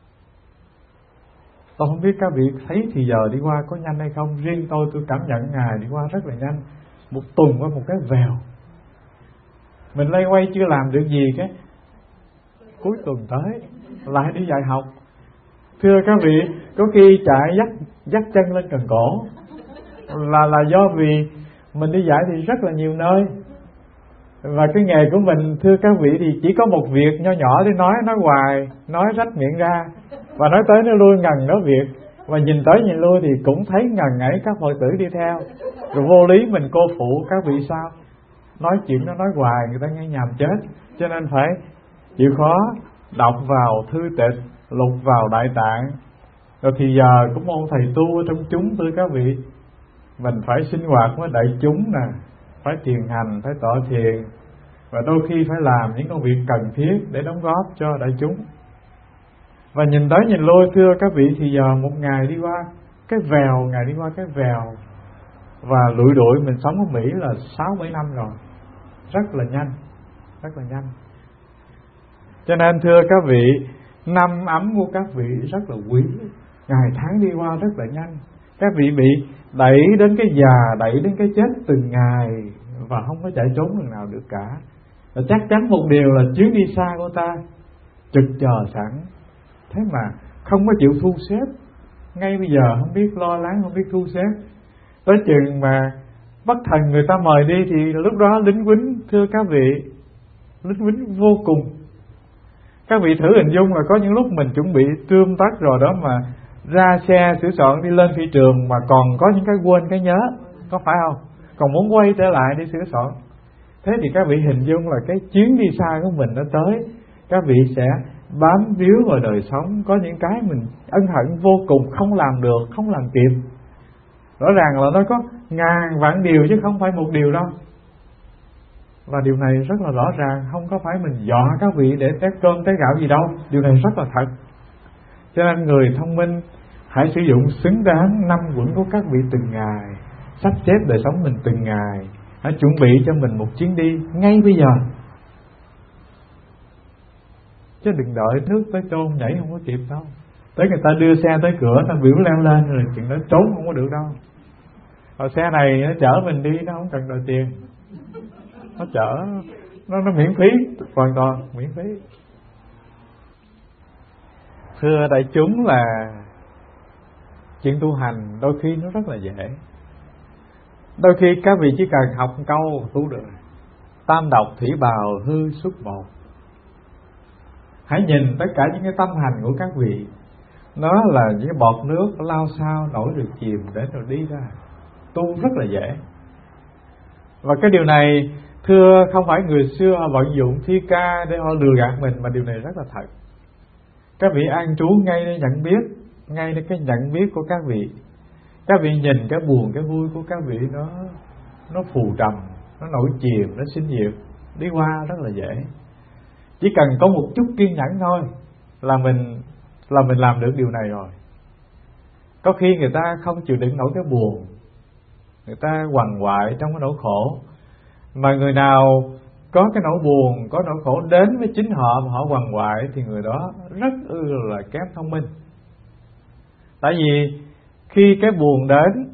Tôi không biết các vị thấy thì giờ đi qua có nhanh hay không, riêng tôi tôi cảm nhận ngày đi qua rất là nhanh. Một tuần qua một cái vèo, mình lay quay chưa làm được gì, cái cuối tuần tới lại đi dạy học. Thưa các vị, có khi chạy dắt dắt chân lên cần cổ là là do vì mình đi dạy thì rất là nhiều nơi, và cái nghề của mình thưa các vị thì chỉ có một việc nho nhỏ để nói, nói hoài, nói rách miệng ra, và nói tới nói lui ngần nói việc, và nhìn tới nhìn lui thì cũng thấy ngần ấy các Phật tử đi theo, rồi vô lý mình cô phụ các vị sao? Nói chuyện nó nói hoài người ta nghe nhàm chết. Cho nên phải chịu khó đọc vào thư tịch, lục vào Đại Tạng. Rồi thì giờ cũng môn thầy tu ở trong chúng thưa các vị, mình phải sinh hoạt với đại chúng nè, phải thiền hành, phải tọa thiền, và đôi khi phải làm những công việc cần thiết để đóng góp cho đại chúng. Và nhìn tới nhìn lui thưa các vị thì giờ một ngày đi qua cái vèo, ngày đi qua cái vèo. Và lụi đuổi mình sống ở Mỹ là sáu bảy năm rồi, rất là nhanh, rất là nhanh. Cho nên thưa các vị, năm ấm của các vị rất là quý, ngày tháng đi qua rất là nhanh. Các vị bị đẩy đến cái già, đẩy đến cái chết từng ngày, và không có chạy trốn lần nào được cả. Và chắc chắn một điều là chuyến đi xa của ta trực chờ sẵn. Thế mà không có chịu thu xếp, ngay bây giờ không biết lo lắng, không biết thu xếp. Tới chừng mà bất thần người ta mời đi thì lúc đó lính quýnh thưa các vị, lính quýnh vô cùng. Các vị thử hình dung là có những lúc mình chuẩn bị tươm tất rồi đó, mà ra xe sửa soạn đi lên phi trường mà còn có những cái quên cái nhớ, có phải không? Còn muốn quay trở lại để sửa soạn. Thế thì các vị hình dung là cái chuyến đi xa của mình nó tới, các vị sẽ bám víu vào đời sống. Có những cái mình ân hận vô cùng, không làm được, không làm kịp. Rõ ràng là nó có ngàn vạn điều chứ không phải một điều đâu. Và điều này rất là rõ ràng, không có phải mình dọa các vị để té cơm té gạo gì đâu. Điều này rất là thật. Cho nên người thông minh hãy sử dụng xứng đáng năm quẩn của các vị từng ngày, sắp xếp đời sống mình từng ngày. Hãy chuẩn bị cho mình một chuyến đi ngay bây giờ, chứ đừng đợi nước tới chôn nhảy không có kịp đâu. Tới người ta đưa xe tới cửa, ta biểu leo lên rồi chuyện đó trốn không có được đâu. Rồi xe này nó chở mình đi, nó không cần đòi tiền, nó chở nó nó miễn phí, hoàn toàn miễn phí. Thưa đại chúng, là chuyện tu hành đôi khi nó rất là dễ. Đôi khi các vị chỉ cần học một câu tu được. Tam độc thủy bào hư xuất một. Hãy nhìn tất cả những cái tâm hành của các vị, nó là những cái bọt nước lao sao nổi được chìm để rồi đi ra. Tu rất là dễ. Và cái điều này thưa không phải người xưa họ vận dụng thi ca để họ lừa gạt mình, mà điều này rất là thật. Các vị an trú ngay để nhận biết, ngay để cái nhận biết của các vị. Các vị nhìn cái buồn cái vui của các vị, nó nó phù trầm, nó nổi chìm, nó sinh diệt, đi qua rất là dễ. Chỉ cần có một chút kiên nhẫn thôi là mình là mình làm được điều này rồi. Có khi người ta không chịu đựng nổi cái buồn, người ta quằn quại trong cái nỗi khổ. Mà người nào có cái nỗi buồn, có nỗi khổ đến với chính họ mà họ quằn quại thì người đó rất ư là kém thông minh. Tại vì khi cái buồn đến,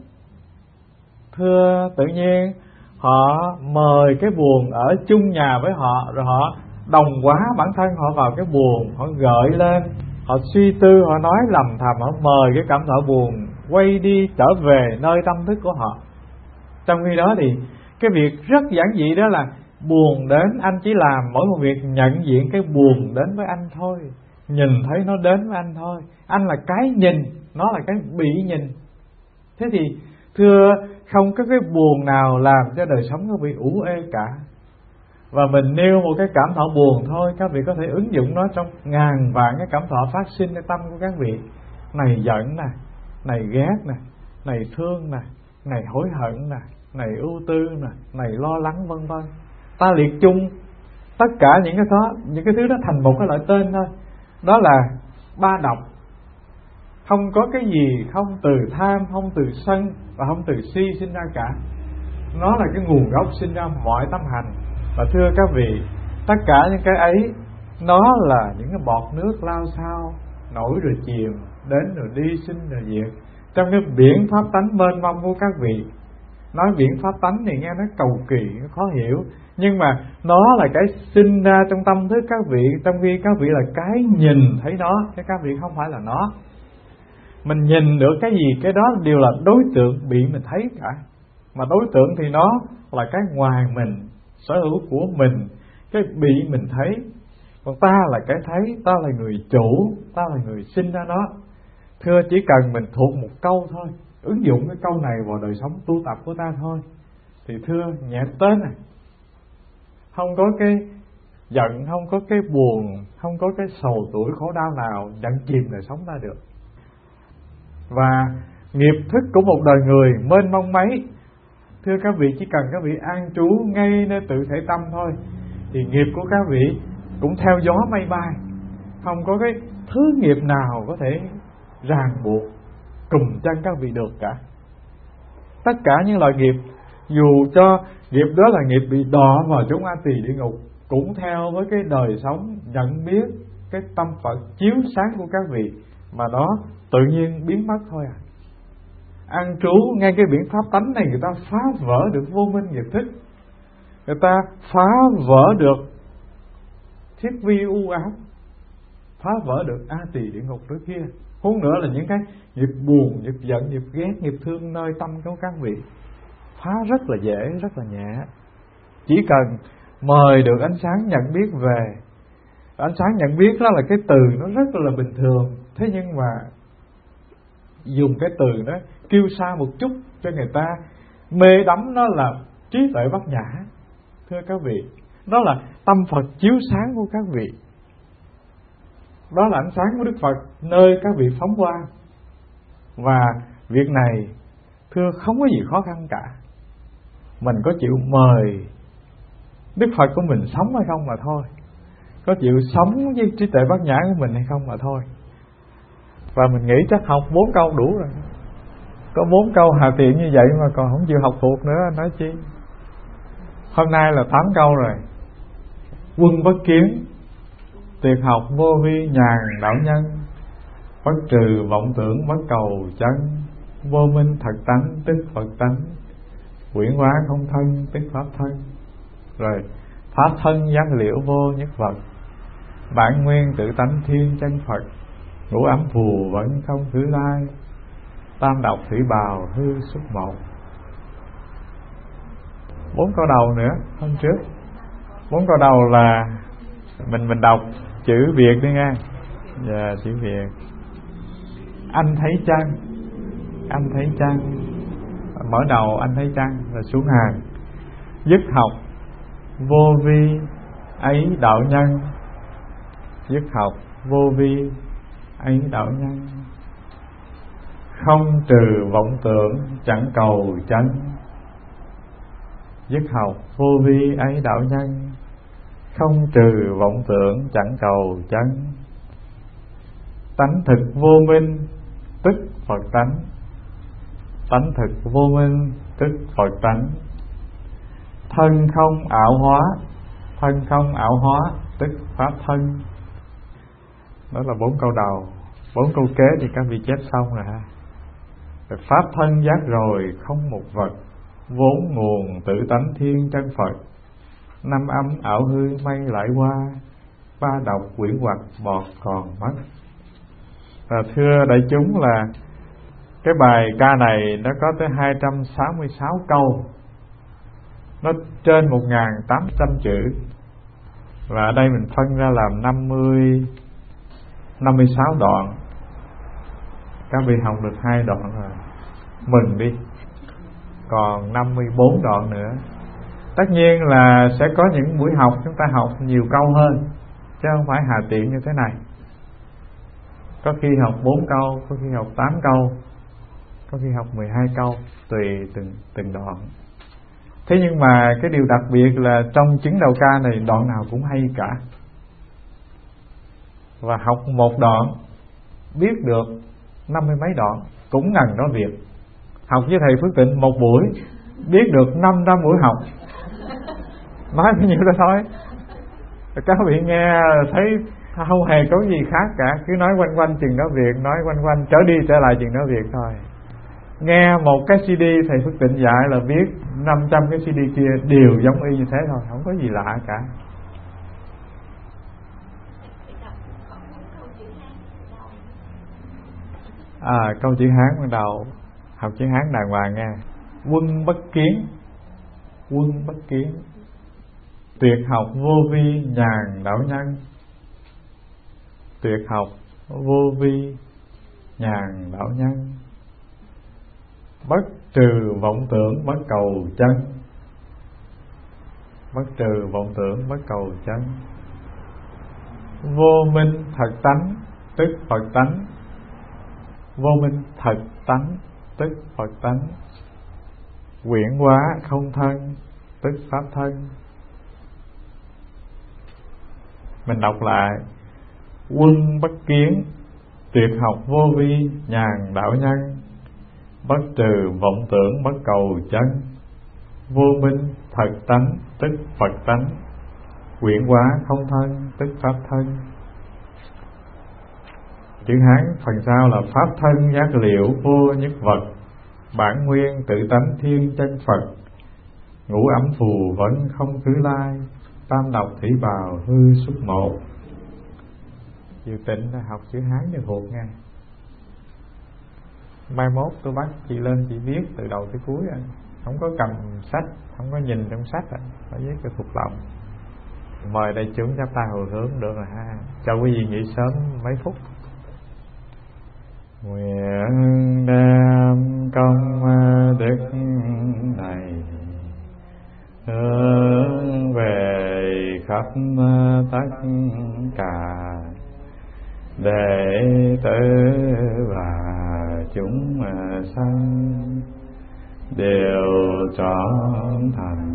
thưa tự nhiên họ mời cái buồn ở chung nhà với họ, rồi họ đồng hóa bản thân họ vào cái buồn, họ gợi lên, họ suy tư, họ nói lầm thầm, họ mời cái cảm thọ buồn quay đi trở về nơi tâm thức của họ. Trong khi đó thì cái việc rất giản dị đó là buồn đến, anh chỉ làm mỗi một việc nhận diện cái buồn đến với anh thôi, nhìn thấy nó đến với anh thôi. Anh là cái nhìn, nó là cái bị nhìn. Thế thì thưa không có cái buồn nào làm cho đời sống nó bị ủ ê cả. Và mình nêu một cái cảm thọ buồn thôi, các vị có thể ứng dụng nó trong ngàn vạn cái cảm thọ phát sinh trong tâm của các vị. Này giận nè, này ghét nè, này thương nè, này hối hận nè, này ưu tư nè, này lo lắng, vân vân. Ta liệt chung tất cả những cái đó, những cái thứ đó thành một cái loại tên thôi. Đó là ba độc. Không có cái gì không từ tham, không từ sân và không từ si sinh ra cả. Nó là cái nguồn gốc sinh ra mọi tâm hành. Và thưa các vị, tất cả những cái ấy nó là những cái bọt nước lao sao, nổi rồi chìm, đến rồi đi, sinh rồi diệt, trong cái biển pháp tánh mênh mông của các vị. Nói biển pháp tánh thì nghe nó cầu kỳ, nó khó hiểu, nhưng mà nó là cái sinh ra trong tâm thức các vị, trong khi các vị là cái nhìn thấy nó, chứ các vị không phải là nó. Mình nhìn được cái gì, cái đó đều là đối tượng bị mình thấy cả. Mà đối tượng thì nó là cái ngoài mình, sở hữu của mình, cái bị mình thấy. Còn ta là cái thấy, ta là người chủ, ta là người sinh ra nó. Thưa chỉ cần mình thuộc một câu thôi, ứng dụng cái câu này vào đời sống tu tập của ta thôi, thì thưa nhẹ tới này, không có cái giận, không có cái buồn, không có cái sầu tuổi khổ đau nào dẫn chìm đời sống ta được. Và nghiệp thức của một đời người mênh mông mấy, thưa các vị, chỉ cần các vị an trú ngay nơi tự thể tâm thôi, thì nghiệp của các vị cũng theo gió mây bay, không có cái thứ nghiệp nào có thể ràng buộc cùng chân các vị được cả. Tất cả những loại nghiệp, dù cho nghiệp đó là nghiệp bị đọa vào chốn A Tỳ địa ngục, cũng theo với cái đời sống nhận biết cái tâm Phật chiếu sáng của các vị mà nó tự nhiên biến mất thôi à. An trú ngay cái biển pháp tánh này, người ta phá vỡ được vô minh nghiệp thức, người ta phá vỡ được thiết vi u ám, phá vỡ được A Tỳ địa ngục trước kia. Huống nữa là những cái nghiệp buồn, nghiệp giận, nghiệp ghét, nghiệp thương nơi tâm của các vị, phá rất là dễ, rất là nhẹ. Chỉ cần mời được ánh sáng nhận biết về, Ánh sáng nhận biết đó là cái từ nó rất là bình thường, thế nhưng mà dùng cái từ đó kêu xa một chút cho người ta mê đắm nó là trí tuệ bát nhã. Thưa các vị, đó là tâm Phật chiếu sáng của các vị, đó là ánh sáng của Đức Phật nơi các vị phóng qua. Và việc này thưa không có gì khó khăn cả, mình có chịu mời Đức Phật của mình sống hay không mà thôi, có chịu sống với trí tuệ bát nhã của mình hay không mà thôi. Và mình nghĩ chắc học bốn câu đủ rồi, có bốn câu hà tiện như vậy mà còn không chịu học thuộc nữa, nói chi. Hôm nay là tám câu rồi. Quân bất kiến, tuyệt học vô vi nhàn đạo nhân, bất trừ vọng tưởng bất cầu chân, vô minh thật tánh tức Phật tánh, quyển hóa không thân tức pháp thân. Rồi pháp thân giác liễu vô nhất vật, bản nguyên tự tánh thiên chân Phật, ngũ ấm phù vẫn không khứ lai, tam độc thủy bào hư xuất một. Bốn câu đầu nữa hôm trước. Bốn câu đầu là mình mình đọc chữ Việt đi nghe. Dạ, chữ Việt. Anh thấy chăng, anh thấy chăng, mở đầu anh thấy chăng là xuống hàng. Dứt học vô vi ấy đạo nhân, dứt học vô vi ấy đạo nhân, không trừ vọng tưởng chẳng cầu chánh, dứt học vô vi ấy đạo nhân, không trừ vọng tưởng chẳng cầu chánh. Tánh thực vô minh tức Phật tánh, tánh thực vô minh tức Phật tánh. Thân không ảo hóa, thân không ảo hóa tức pháp thân. Đó là bốn câu đầu. Bốn câu kế thì các vị chép xong rồi ha. Pháp thân giác rồi không một vật, vốn nguồn tự tánh thiên chân Phật. Năm âm ảo hư mây lại qua, ba độc quyển hoặc bọt còn mất. Và thưa đại chúng là cái bài ca này nó có tới hai trăm sáu mươi sáu câu, nó trên một nghìn tám trăm chữ. Và ở đây mình phân ra làm năm mươi, năm mươi sáu đoạn. Các vị học được hai đoạn rồi, mừng đi. Còn năm mươi bốn đoạn nữa. Tất nhiên là sẽ có những buổi học chúng ta học nhiều câu hơn, chứ không phải hà tiện như thế này. Có khi học bốn câu, có khi học tám câu, có khi học mười hai câu, tùy từng từng đoạn. Thế nhưng mà cái điều đặc biệt là trong chứng đầu ca này đoạn nào cũng hay cả. Và học một đoạn biết được năm mươi mấy đoạn cũng ngần đó việc. Học với thầy Phước Tịnh một buổi biết được năm năm buổi học. Nói bao nhiêu đó thôi. Các vị nghe thấy không hề có gì khác cả, cứ nói quanh quanh chừng đó việc, nói quanh quanh trở đi trở lại chừng đó việc thôi. Nghe một cái xê đê thầy Phước Tịnh dạy là biết năm trăm cái xê đê kia đều giống y như thế thôi, không có gì lạ cả. À, câu chữ Hán ban đầu học chữ Hán đàng hoàng nha. Quân bất kiến, quân bất kiến, tuyệt học vô vi nhàn đạo nhân, tuyệt học vô vi nhàn đạo nhân, bất trừ vọng tưởng bất cầu chân, bất trừ vọng tưởng bất cầu chân. Vô minh thật tánh tức Phật tánh, vô minh thật tánh tức Phật tánh. Quyển hóa không thân tức pháp thân. Mình đọc lại. Quân bất kiến, tuyệt học vô vi nhàn đạo nhân, bất trừ vọng tưởng bất cầu chân, vô minh thật tánh tức Phật tánh. Quyển hóa không thân tức pháp thân. Chữ Hán phần sau là pháp thân giác liễu vô nhất vật, bản nguyên tự tánh thiên chân Phật, ngũ ấm phù vẫn không khứ lai, tam độc thủy bào hư xuất một. Dự Tịnh học chữ Hán cho thuộc nha. Mai mốt tôi bắt chị lên chị viết từ đầu tới cuối rồi. Không có cầm sách, không có nhìn trong sách rồi, phải viết cho thuộc lòng. Mời đại chúng chắp tay hồi hướng được rồi ha. Cho quý vị nghỉ sớm mấy phút. Nguyện đem công đức này hướng về khắp tất cả đệ tử và chúng sanh đều trọn thành